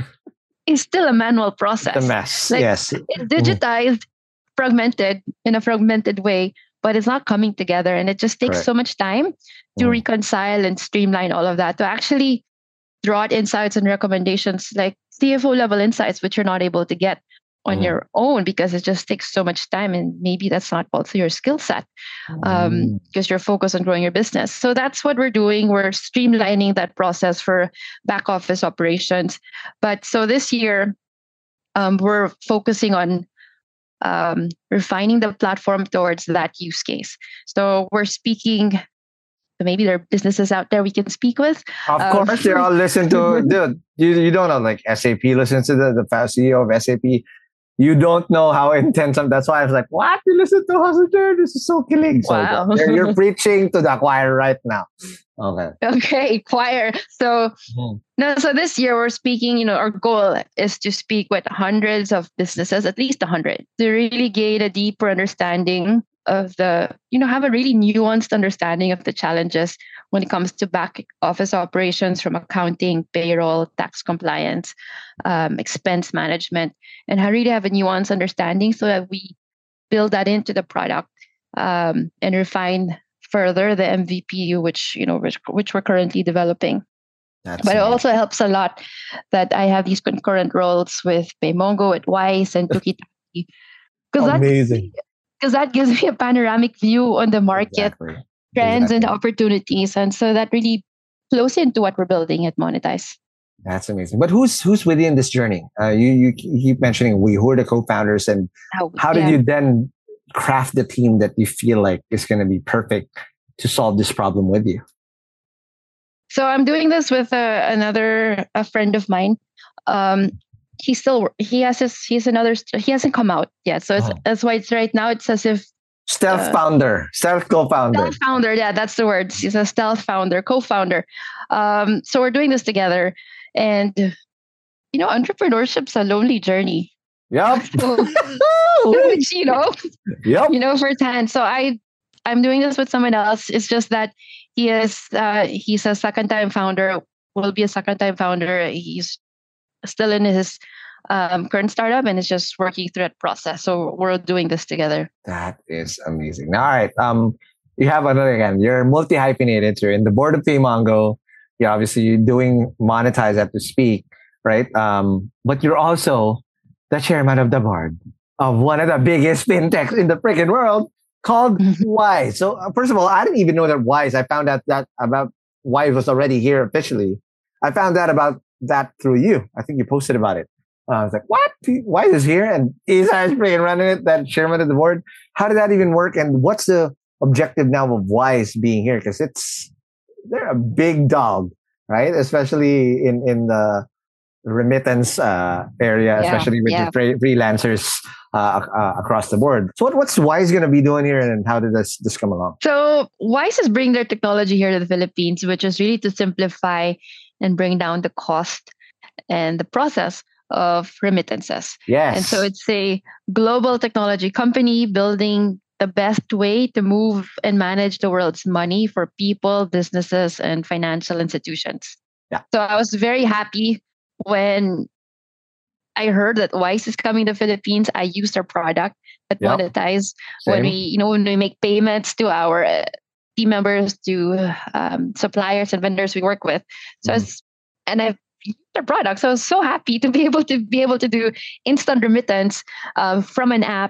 is still a manual process. It's a mess, like, yes. It's digitized, mm. fragmented in a fragmented way, but it's not coming together. And it just takes Correct. so much time to mm. reconcile and streamline all of that, to actually draw out insights and recommendations like C F O level insights, which you're not able to get on mm. your own because it just takes so much time, and maybe that's not also your skill set um, mm. because you're focused on growing your business. So that's what we're doing. We're streamlining that process for back office operations. But so this year, um, we're focusing on um, refining the platform towards that use case. So we're speaking, maybe there are businesses out there we can speak with. Of um, course, they all listen to, dude, you, you don't know, like S A P listens to the, the C E O of S A P. You don't know how intense I'm. That's why I was like, what? You listen to Hustle Journey? This is so killing. So wow. you're, you're preaching to the choir right now. Okay. Okay, choir. So, mm-hmm. no, so this year we're speaking, you know, our goal is to speak with hundreds of businesses, at least one hundred, to really gain a deeper understanding of the, you know, have a really nuanced understanding of the challenges when it comes to back office operations, from accounting, payroll, tax compliance, um, expense management, and I really have a nuanced understanding so that we build that into the product um, and refine further the M V P, which, you know, which, which we're currently developing. That's but it amazing. Also helps a lot that I have these concurrent roles with Paymongo, at Wise, and Tukitaki. Amazing. That, because that gives me a panoramic view on the market, exactly. trends exactly. and opportunities. And so that really flows into what we're building at Monetize. That's amazing. But who's who's within this journey? Uh, you you keep mentioning we, who are the co-founders, and how, how did yeah. you then craft the team that you feel like is going to be perfect to solve this problem with you? So I'm doing this with uh, another a friend of mine. Um, he's still he has his he's another he hasn't come out yet. So it's, Oh. that's why it's right now. It's as if Stealth Uh, founder, stealth co-founder. stealth founder. Yeah, that's the word. He's a stealth founder, co-founder. Um, so we're doing this together, and you know, entrepreneurship's a lonely journey. Yep. So, which, you know, Yep. you know firsthand. So I I'm doing this with someone else. It's just that he is uh, he's a second time founder. Will be a second time founder. He's still in his um, current startup and is just working through that process. So we're doing this together. That is amazing. Now, all right. Um, you have another again. You're multi-hyphenated. You're in the board of PayMongo. You're obviously doing monetize as to speak, right? Um, but you're also the chairman of the board of one of the biggest fintechs in the freaking world called Wise. So uh, first of all, I didn't even know that Wise. I found out that about Wise was already here officially. I found out about that through you. I think you posted about it. Uh, I was like, what? Wise is here and Isa is freaking running it, that chairman of the board. How did that even work? And what's the objective now of Wise being here? Because it's, they're a big dog, right? Especially in, in the remittance uh, area, Yeah, especially with yeah. the free- freelancers uh, uh, across the board. So what, what's Wise going to be doing here and how did this, this come along? So Wise is bringing their technology here to the Philippines, which is really to simplify and bring down the cost and the process of remittances. Yes. And so it's a global technology company building the best way to move and manage the world's money for people, businesses, and financial institutions. Yeah. So I was very happy when I heard that Wise is coming to the Philippines. I used our product at Yep. Monetize when Same. we, you know, when we make payments to our uh, team members, to um, suppliers and vendors we work with. So, Mhm. it's, and I've used their products. So I was so happy to be able to be able to do instant remittance um, from an app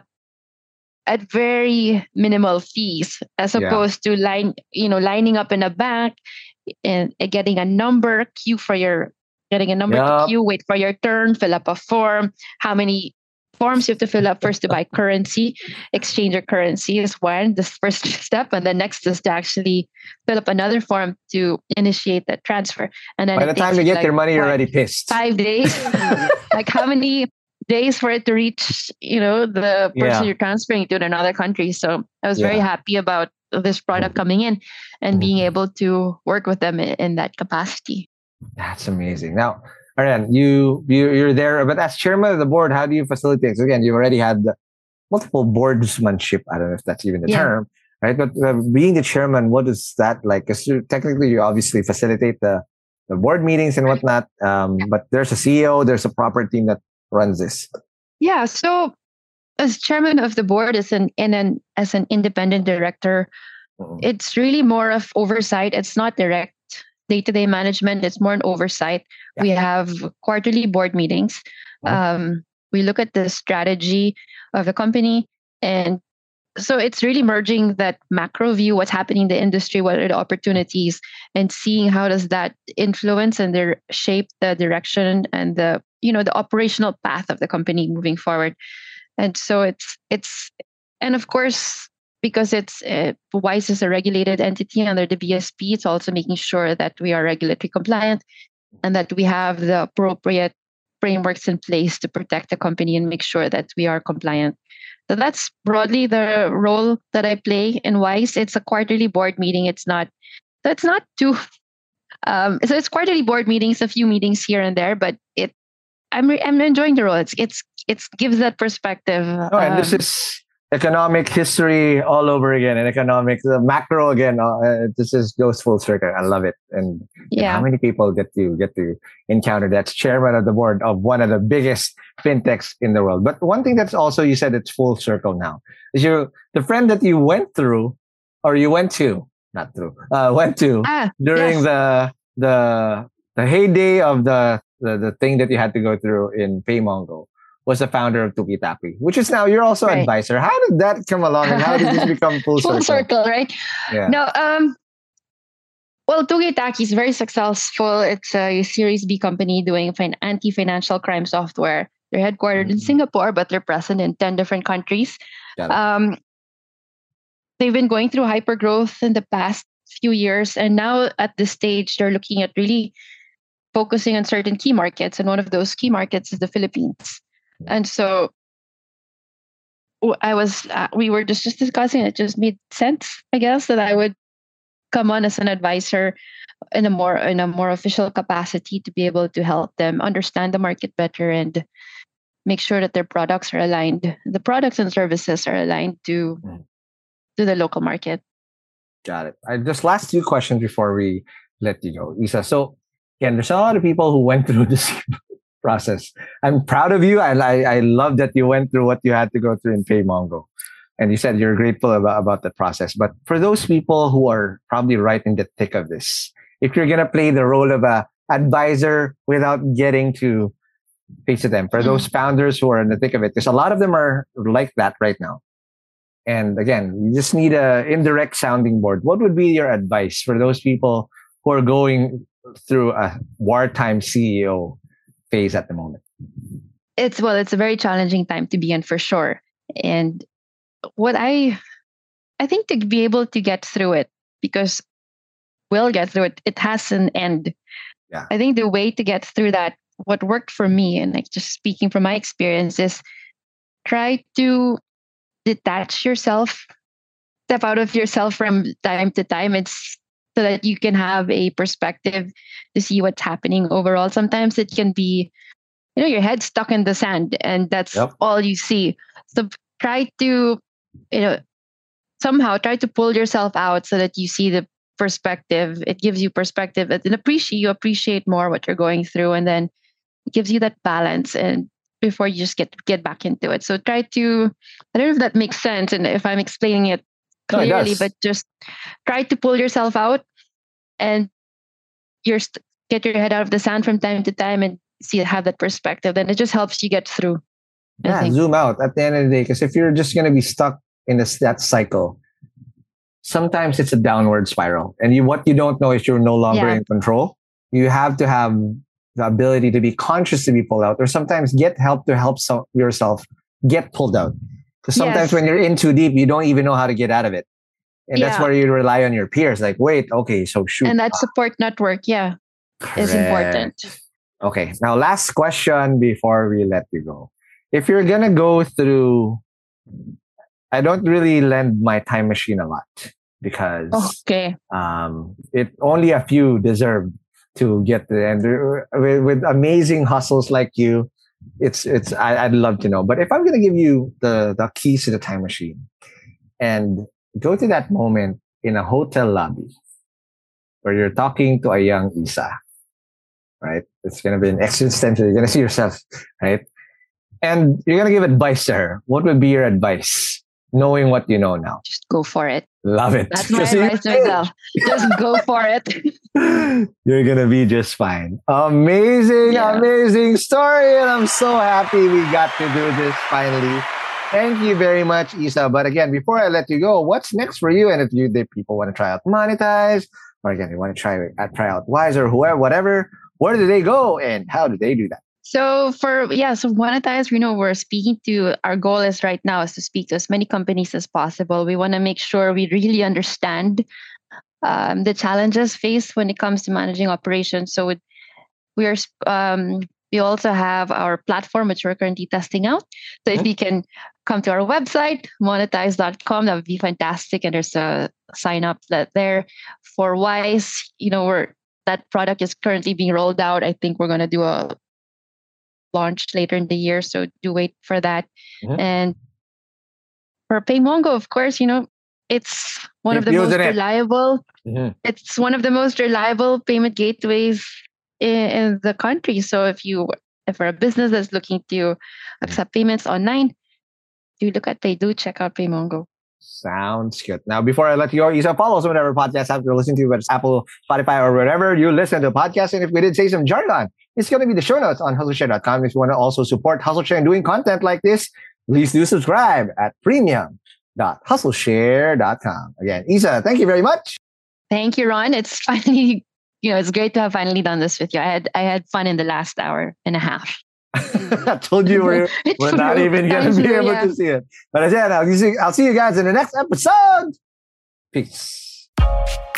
at very minimal fees, as Yeah. opposed to line, you know, lining up in a bank and uh, getting a number, queue for your, getting a number Yup. to queue, wait for your turn, fill up a form. How many forms you have to fill up first to buy currency, exchange your currency is one, the first step, and the next is to actually fill up another form to initiate that transfer. And then By it the time takes you get like your money, you're what, already pissed. five days. Like how many days for it to reach, you know, the person Yeah. you're transferring to in another country. So I was very Yeah. happy about this product coming in and Mhm. being able to work with them in, in that capacity. That's amazing. Now, Ariane, you, you, you're there, but as chairman of the board, how do you facilitate? So again, you already had the multiple boardsmanship. I don't know if that's even the Yeah. term, right? But uh, being the chairman, what is that like? Because technically, you obviously facilitate the, the board meetings and whatnot. Um, but there's a C E O, there's a proper team that runs this. Yeah. So as chairman of the board, as an, and an, as an independent director, Mhm. it's really more of oversight. It's not direct day-to-day management. It's more an oversight. Yeah. We have quarterly board meetings. Mhm. Um, we look at the strategy of the company, and so it's really merging that macro view, what's happening in the industry, what are the opportunities, and seeing how does that influence and their shape the direction and the, you know, the operational path of the company moving forward. And so it's it's and of course, because it's uh, Wise is a regulated entity under the B S P, it's also making sure that we are regulatory compliant and that we have the appropriate frameworks in place to protect the company and make sure that we are compliant. So that's broadly the role that I play in Wise. It's a quarterly board meeting. It's not so it's not too um, so it's quarterly board meetings, a few meetings here and there, but it I'm re- I'm enjoying the role. It's it's it's gives that perspective. Oh, and this um, is economic history all over again, and economics, the macro again. Uh, this is goes full circle. I love it. And, and Yeah. how many people get to get to encounter that's chairman of the board of one of the biggest fintechs in the world? But one thing that's also you said it's full circle now is you the friend that you went through, or you went to, not through, uh, went to ah, during yes. the the the heyday of the, the the thing that you had to go through in PayMongo was the founder of Tuki Tapi, which is now you're also Right. advisor. How did that come along, and how did this become full, full circle, right? Yeah. No, um, well, Tugitaki is very successful. It's a Series B company doing fin- anti-financial crime software. They're headquartered in Mhm. Singapore, but they're present in ten different countries. Got it. Um, they've been going through hyper growth in the past few years, and now at this stage, they're looking at really focusing on certain key markets, and one of those key markets is the Philippines. And so I was, uh, we were just, just discussing, it just made sense, I guess, that I would come on as an advisor in a more in a more official capacity to be able to help them understand the market better and make sure that their products are aligned, the products and services are aligned to mm. to the local market. Got it. I, just last two questions before we let you go, Isa. So again, there's a lot of people who went through this process. I'm proud of you. I, I I love that you went through what you had to go through in PayMongo. And you said you're grateful about, about the process. But for those people who are probably right in the thick of this, if you're going to play the role of a advisor without getting to face to them, for those founders who are in the thick of it, because a lot of them are like that right now. And again, you just need a indirect sounding board. What would be your advice for those people who are going through a wartime C E O phase at the moment? It's, well, it's a very challenging time to be in for sure. And what I, I think to be able to get through it, because we'll get through it, it has an end. Yeah. I think the way to get through that, what worked for me, and like just speaking from my experience, is try to detach yourself, step out of yourself from time to time. It's so that you can have a perspective to see what's happening overall. Sometimes it can be, you know, your head stuck in the sand and that's yep. all you see. So try to, you know, somehow try to pull yourself out so that you see the perspective. It gives you perspective and appreciate you appreciate more what you're going through, and then it gives you that balance and before you just get get back into it. So try to, I don't know if that makes sense and if I'm explaining it clearly, no, it but just try to pull yourself out and you're st- get your head out of the sand from time to time and see have that perspective. Then it just helps you get through. Yeah, zoom out at the end of the day. Because if you're just going to be stuck in this, that cycle, sometimes it's a downward spiral. And you, what you don't know is you're no longer yeah. in control. You have to have the ability to be conscious to be pulled out, or sometimes get help to help so, yourself get pulled out. Because sometimes yes. when you're in too deep, you don't even know how to get out of it. And yeah. that's where you rely on your peers. Like, wait, okay, so shoot. And that support network, yeah, Correct. is important. Okay, now last question before we let you go. If you're going to go through, I don't really lend my time machine a lot because okay. um, it only a few deserve to get there. And with, with amazing hustles like you, it's it's I, I'd love to know. But if I'm going to give you the, the keys to the time machine and go to that moment in a hotel lobby where you're talking to a young Isa, right? It's going to be an existential. You're going to see yourself, right? And you're going to give advice to her. What would be your advice, knowing what you know now? Just go for it. Love it. That's my advice to myself. Just go for it. You're going to be just fine. Amazing, yeah. amazing story. And I'm so happy we got to do this finally. Thank you very much, Isa. But again, before I let you go, what's next for you? And if you, if people want to try out Monetize, or again, they want to try, try out Wise or whoever, whatever, where do they go and how do they do that? So for, yeah, so Monetize, you know, we're speaking to, our goal is right now is to speak to as many companies as possible. We want to make sure we really understand um, the challenges faced when it comes to managing operations. So it, we are, um, we also have our platform, which we're currently testing out. So if you can come to our website, monetize dot com, that would be fantastic. And there's a sign up that there for Wise, you know, we're, that product is currently being rolled out. I think we're going to do a launch later in the year, so do wait for that. Mm-hmm. And for PayMongo, of course, you know, it's one Keep of the most reliable. Mm-hmm. It's one of the most reliable payment gateways in, in the country. So if you, if you're a business that's looking to accept payments online, do look at Pay. Do check out PayMongo. Sounds good. Now, before I let you go, Isa, follow us on whatever podcast app you're listening to, whether it's Apple, Spotify, or wherever you listen to podcasts. And if we did say some jargon, it's going to be the show notes on hustle share dot com. If you want to also support HustleShare and doing content like this, please do subscribe at premium dot hustle share dot com. Again, Isa, thank you very much. Thank you, Ron. It's finally, you know, it's great to have finally done this with you. I had I had fun in the last hour and a half. I told you we're, we're not even going to be able yeah. to see it. But again, I'll see, I'll see you guys in the next episode. Peace.